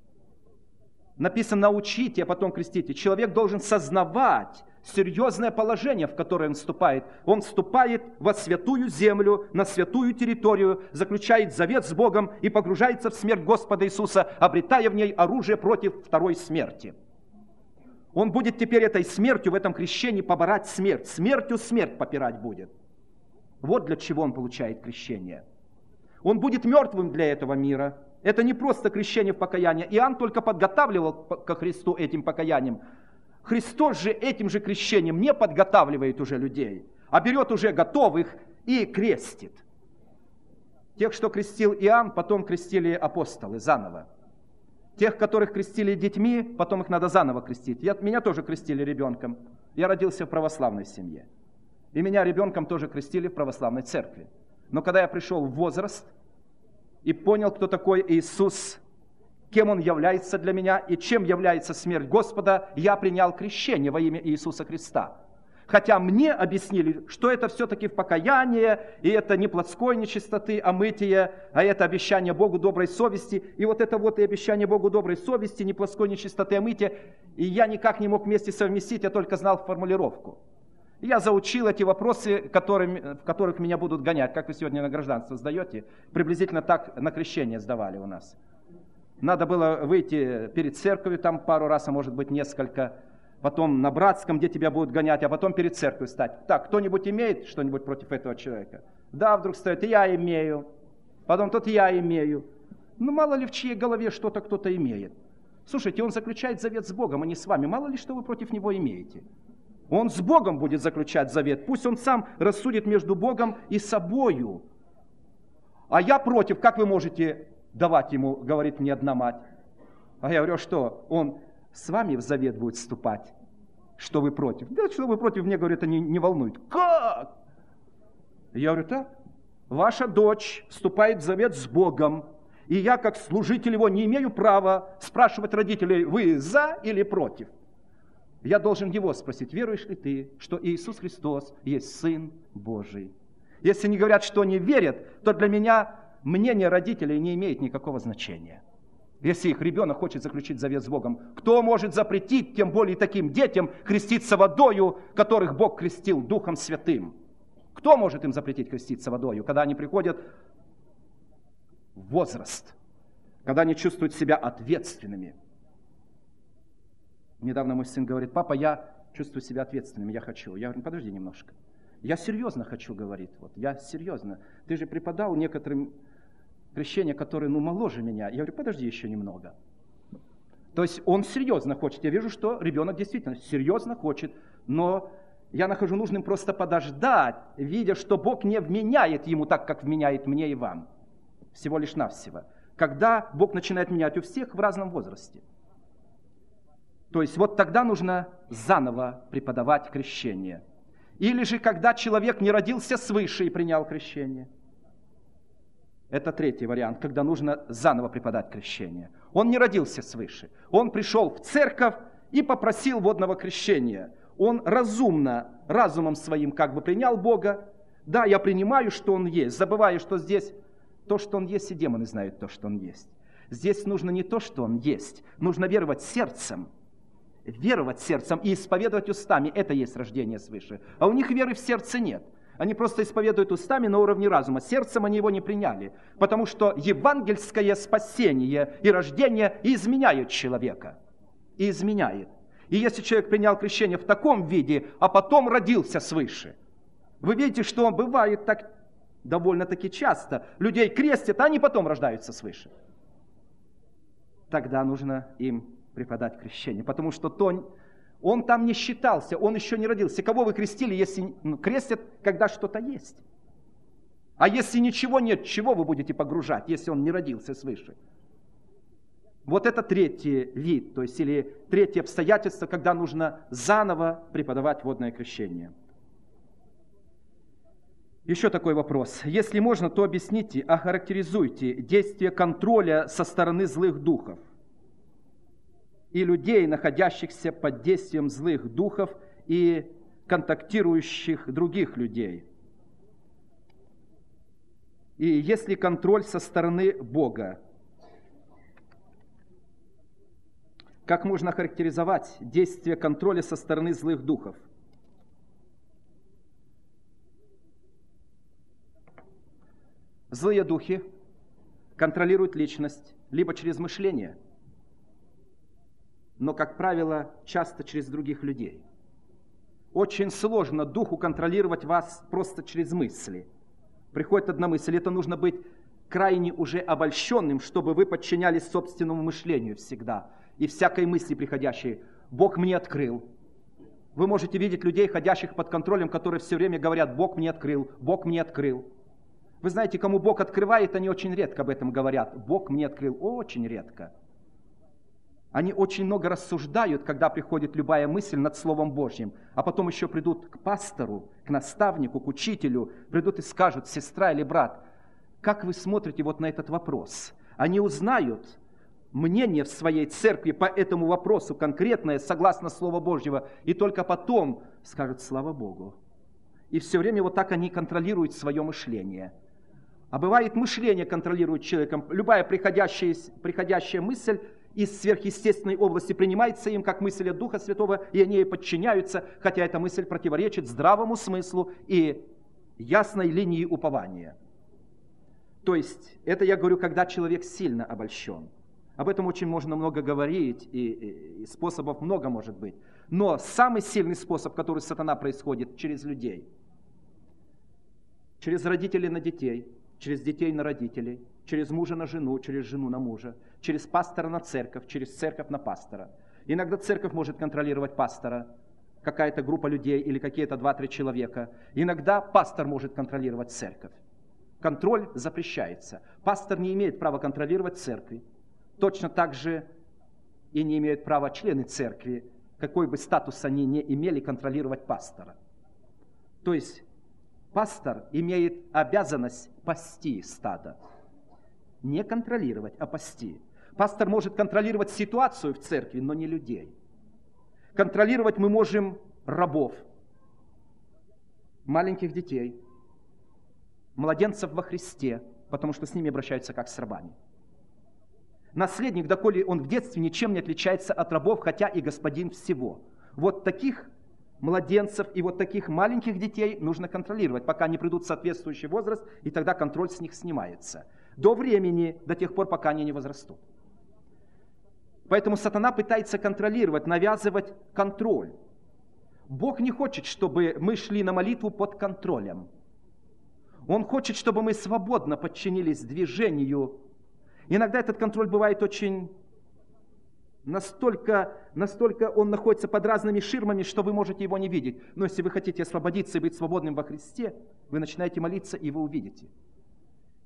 Написано «научите, а потом крестите». Человек должен сознавать серьезное положение, в которое он вступает. Он вступает во святую землю, на святую территорию, заключает завет с Богом и погружается в смерть Господа Иисуса, обретая в ней оружие против второй смерти. Он будет теперь этой смертью в этом крещении побороть смерть. Смертью смерть попирать будет. Вот для чего он получает крещение. Он будет мертвым для этого мира. Это не просто крещение в покаяние. Иоанн только подготавливал ко Христу этим покаянием. Христос же этим же крещением не подготавливает уже людей, а берет уже готовых и крестит. Тех, что крестил Иоанн, потом крестили апостолы заново. Тех, которых крестили детьми, потом их надо заново крестить. Меня тоже крестили ребенком. Я родился в православной семье. И меня ребенком тоже крестили в православной церкви. Но когда я пришел в возраст и понял, кто такой Иисус, кем Он является для меня и чем является смерть Господа, я принял крещение во имя Иисуса Христа. Хотя мне объяснили, что это все-таки в покаяние, и это не плотской нечистоты, а мытие, а это обещание Богу доброй совести. И вот это вот и обещание Богу доброй совести, не плотской нечистоты, а мытие. И я никак не мог вместе совместить, я только знал формулировку. Я заучил эти вопросы, в которых меня будут гонять. Как вы сегодня на гражданство сдаете? Приблизительно так на крещение сдавали у нас. Надо было выйти перед церковью, там пару раз, а может быть несколько. Потом на братском, где тебя будут гонять, а потом перед церковью стать. Так, кто-нибудь имеет что-нибудь против этого человека? Да, вдруг стоит, и я имею. Потом тот я имею. Ну, мало ли в чьей голове что-то кто-то имеет. Слушайте, он заключает завет с Богом, а не с вами. Мало ли что вы против него имеете. Он с Богом будет заключать завет. Пусть он сам рассудит между Богом и собою. А я против, как вы можете давать ему, говорит мне одна мать. А я говорю, что он с вами в завет будет вступать, что вы против. Да, что вы против, мне, говорю, это не волнует. Как? Я говорю, так, ваша дочь вступает в завет с Богом, и я, как служитель его, не имею права спрашивать родителей, вы за или против. Я должен его спросить, веруешь ли ты, что Иисус Христос есть Сын Божий? Если они говорят, что не верят, то для меня мнение родителей не имеет никакого значения. Если их ребенок хочет заключить завет с Богом, кто может запретить, тем более таким детям, креститься водою, которых Бог крестил Духом Святым? Кто может им запретить креститься водою, когда они приходят в возраст, когда они чувствуют себя ответственными? Недавно мой сын говорит, папа, я чувствую себя ответственным, я хочу. Я говорю, подожди немножко. Я серьезно хочу, говорит. Вот, я серьезно. Ты же преподал некоторым крещения, которые, моложе меня. Я говорю, подожди еще немного. То есть он серьезно хочет. Я вижу, что ребенок действительно серьезно хочет. Но я нахожу нужным просто подождать, видя, что Бог не вменяет ему так, как вменяет мне и вам. всего лишь навсего. Когда Бог начинает менять у всех в разном возрасте. То есть вот тогда нужно заново преподавать крещение. Или же когда человек не родился свыше и принял крещение. Это третий вариант, когда нужно заново преподать крещение. Он не родился свыше. Он пришел в церковь и попросил водного крещения. Он разумом своим как бы принял Бога. Да, я принимаю, что Он есть, забываю, что здесь то, что Он есть, и демоны знают то, что Он есть. Здесь нужно не то, что Он есть, нужно веровать сердцем и исповедовать устами. Это есть рождение свыше. А у них веры в сердце нет. Они просто исповедуют устами на уровне разума. Сердцем они его не приняли. Потому что евангельское спасение и рождение изменяют человека. И изменяет. И если человек принял крещение в таком виде, а потом родился свыше, вы видите, что бывает так довольно-таки часто. Людей крестят, а они потом рождаются свыше. Тогда нужно им преподать крещение. Потому что он там не считался, он еще не родился. Кого вы крестили, если крестят, когда что-то есть? А если ничего нет, чего вы будете погружать, если он не родился свыше? Вот это третий вид, то есть или третье обстоятельство, когда нужно заново преподавать водное крещение. Еще такой вопрос. Если можно, то объясните, охарактеризуйте действие контроля со стороны злых духов и людей, находящихся под действием злых духов и контактирующих других людей. И если контроль со стороны Бога, как можно охарактеризовать действие контроля со стороны злых духов? Злые духи контролируют личность либо через мышление, но, как правило, часто через других людей. Очень сложно духу контролировать вас просто через мысли. Приходит одна мысль, это нужно быть крайне уже обольщенным, чтобы вы подчинялись собственному мышлению всегда. И всякой мысли приходящей. Бог мне открыл. Вы можете видеть людей, ходящих под контролем, которые все время говорят, Бог мне открыл, Бог мне открыл. Вы знаете, кому Бог открывает, они очень редко об этом говорят. Бог мне открыл, очень редко. Они очень много рассуждают, когда приходит любая мысль над Словом Божьим, а потом еще придут к пастору, к наставнику, к учителю, придут и скажут, сестра или брат, как вы смотрите вот на этот вопрос? Они узнают мнение в своей церкви по этому вопросу, конкретное, согласно Слову Божьего, и только потом скажут, слава Богу. И все время вот так они контролируют свое мышление. А бывает, мышление контролирует человеком. Любая приходящая мысль из сверхъестественной области принимается им как мысль от Духа Святого, и они ей подчиняются, хотя эта мысль противоречит здравому смыслу и ясной линии упования. То есть, это я говорю, когда человек сильно обольщен. Об этом очень можно много говорить, и способов много может быть. Но самый сильный способ, который сатана происходит через людей, через родителей на детей, через детей на родителей, через мужа на жену, через жену на мужа, через пастора на церковь, через церковь на пастора. Иногда церковь может контролировать пастора, какая-то группа людей или какие-то 2-3 человека. Иногда пастор может контролировать церковь. Контроль запрещается. Пастор не имеет права контролировать церкви. Точно так же и не имеют права члены церкви, какой бы статус они ни имели, контролировать пастора. То есть пастор имеет обязанность пасти стадо. Не контролировать, а пасти. Пастор может контролировать ситуацию в церкви, но не людей. Контролировать мы можем рабов, маленьких детей, младенцев во Христе, потому что с ними обращаются как с рабами. Наследник, доколе он в детстве ничем не отличается от рабов, хотя и господин всего. Вот таких младенцев и вот таких маленьких детей нужно контролировать, пока не придут в соответствующий возраст, и тогда контроль с них снимается. До времени, до тех пор, пока они не возрастут. Поэтому сатана пытается контролировать, навязывать контроль. Бог не хочет, чтобы мы шли на молитву под контролем. Он хочет, чтобы мы свободно подчинились движению. Иногда этот контроль бывает очень настолько он находится под разными ширмами, что вы можете его не видеть. Но если вы хотите освободиться и быть свободным во Христе, вы начинаете молиться, и вы увидите.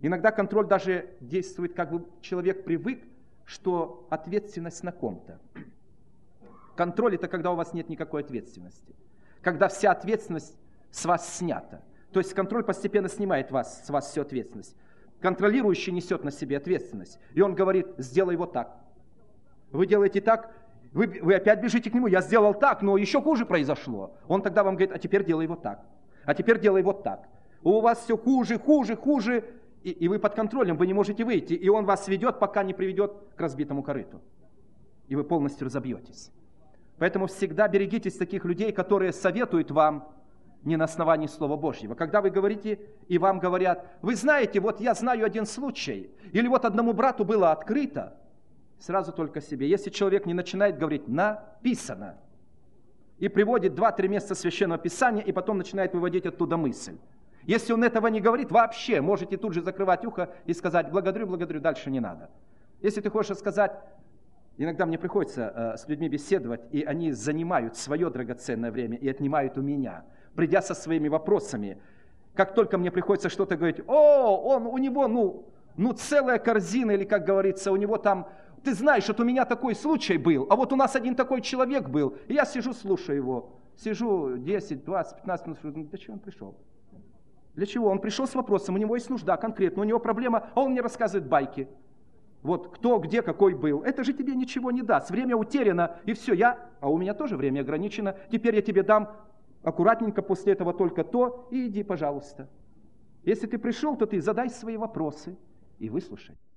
Иногда контроль даже действует, как бы человек привык, что ответственность на ком-то. Контроль – это когда у вас нет никакой ответственности. Когда вся ответственность с вас снята. То есть контроль постепенно снимает с вас всю ответственность. Контролирующий несет на себе ответственность. И он говорит: сделай вот так. Вы делаете так, вы опять бежите к нему: я сделал так, но еще хуже произошло. Он тогда вам говорит: а теперь делай вот так. А теперь делай вот так. У вас все хуже, хуже, хуже. И вы под контролем, вы не можете выйти. И он вас ведет, пока не приведет к разбитому корыту. И вы полностью разобьетесь. Поэтому всегда берегитесь таких людей, которые советуют вам не на основании Слова Божьего. Когда вы говорите, и вам говорят: вы знаете, вот я знаю один случай, или вот одному брату было открыто, сразу только себе. Если человек не начинает говорить «написано», и приводит 2-3 места Священного Писания, и потом начинает выводить оттуда мысль. Если он этого не говорит, вообще можете тут же закрывать ухо и сказать: благодарю, благодарю, дальше не надо. Если ты хочешь сказать, иногда мне приходится с людьми беседовать, и они занимают свое драгоценное время и отнимают у меня, придя со своими вопросами. Как только мне приходится что-то говорить: у него целая корзина, или, как говорится, у него там, ты знаешь, вот у меня такой случай был, а вот у нас один такой человек был, и я сижу, слушаю его, сижу 10, 20, 15 минут, для чего он пришел? Для чего? Он пришел с вопросом, у него есть нужда конкретно, у него проблема, а он мне рассказывает байки. Вот кто, где, какой был. Это же тебе ничего не даст. Время утеряно, и все, а у меня тоже время ограничено. Теперь я тебе дам аккуратненько после этого только то, и иди, пожалуйста. Если ты пришел, то ты задай свои вопросы и выслушай.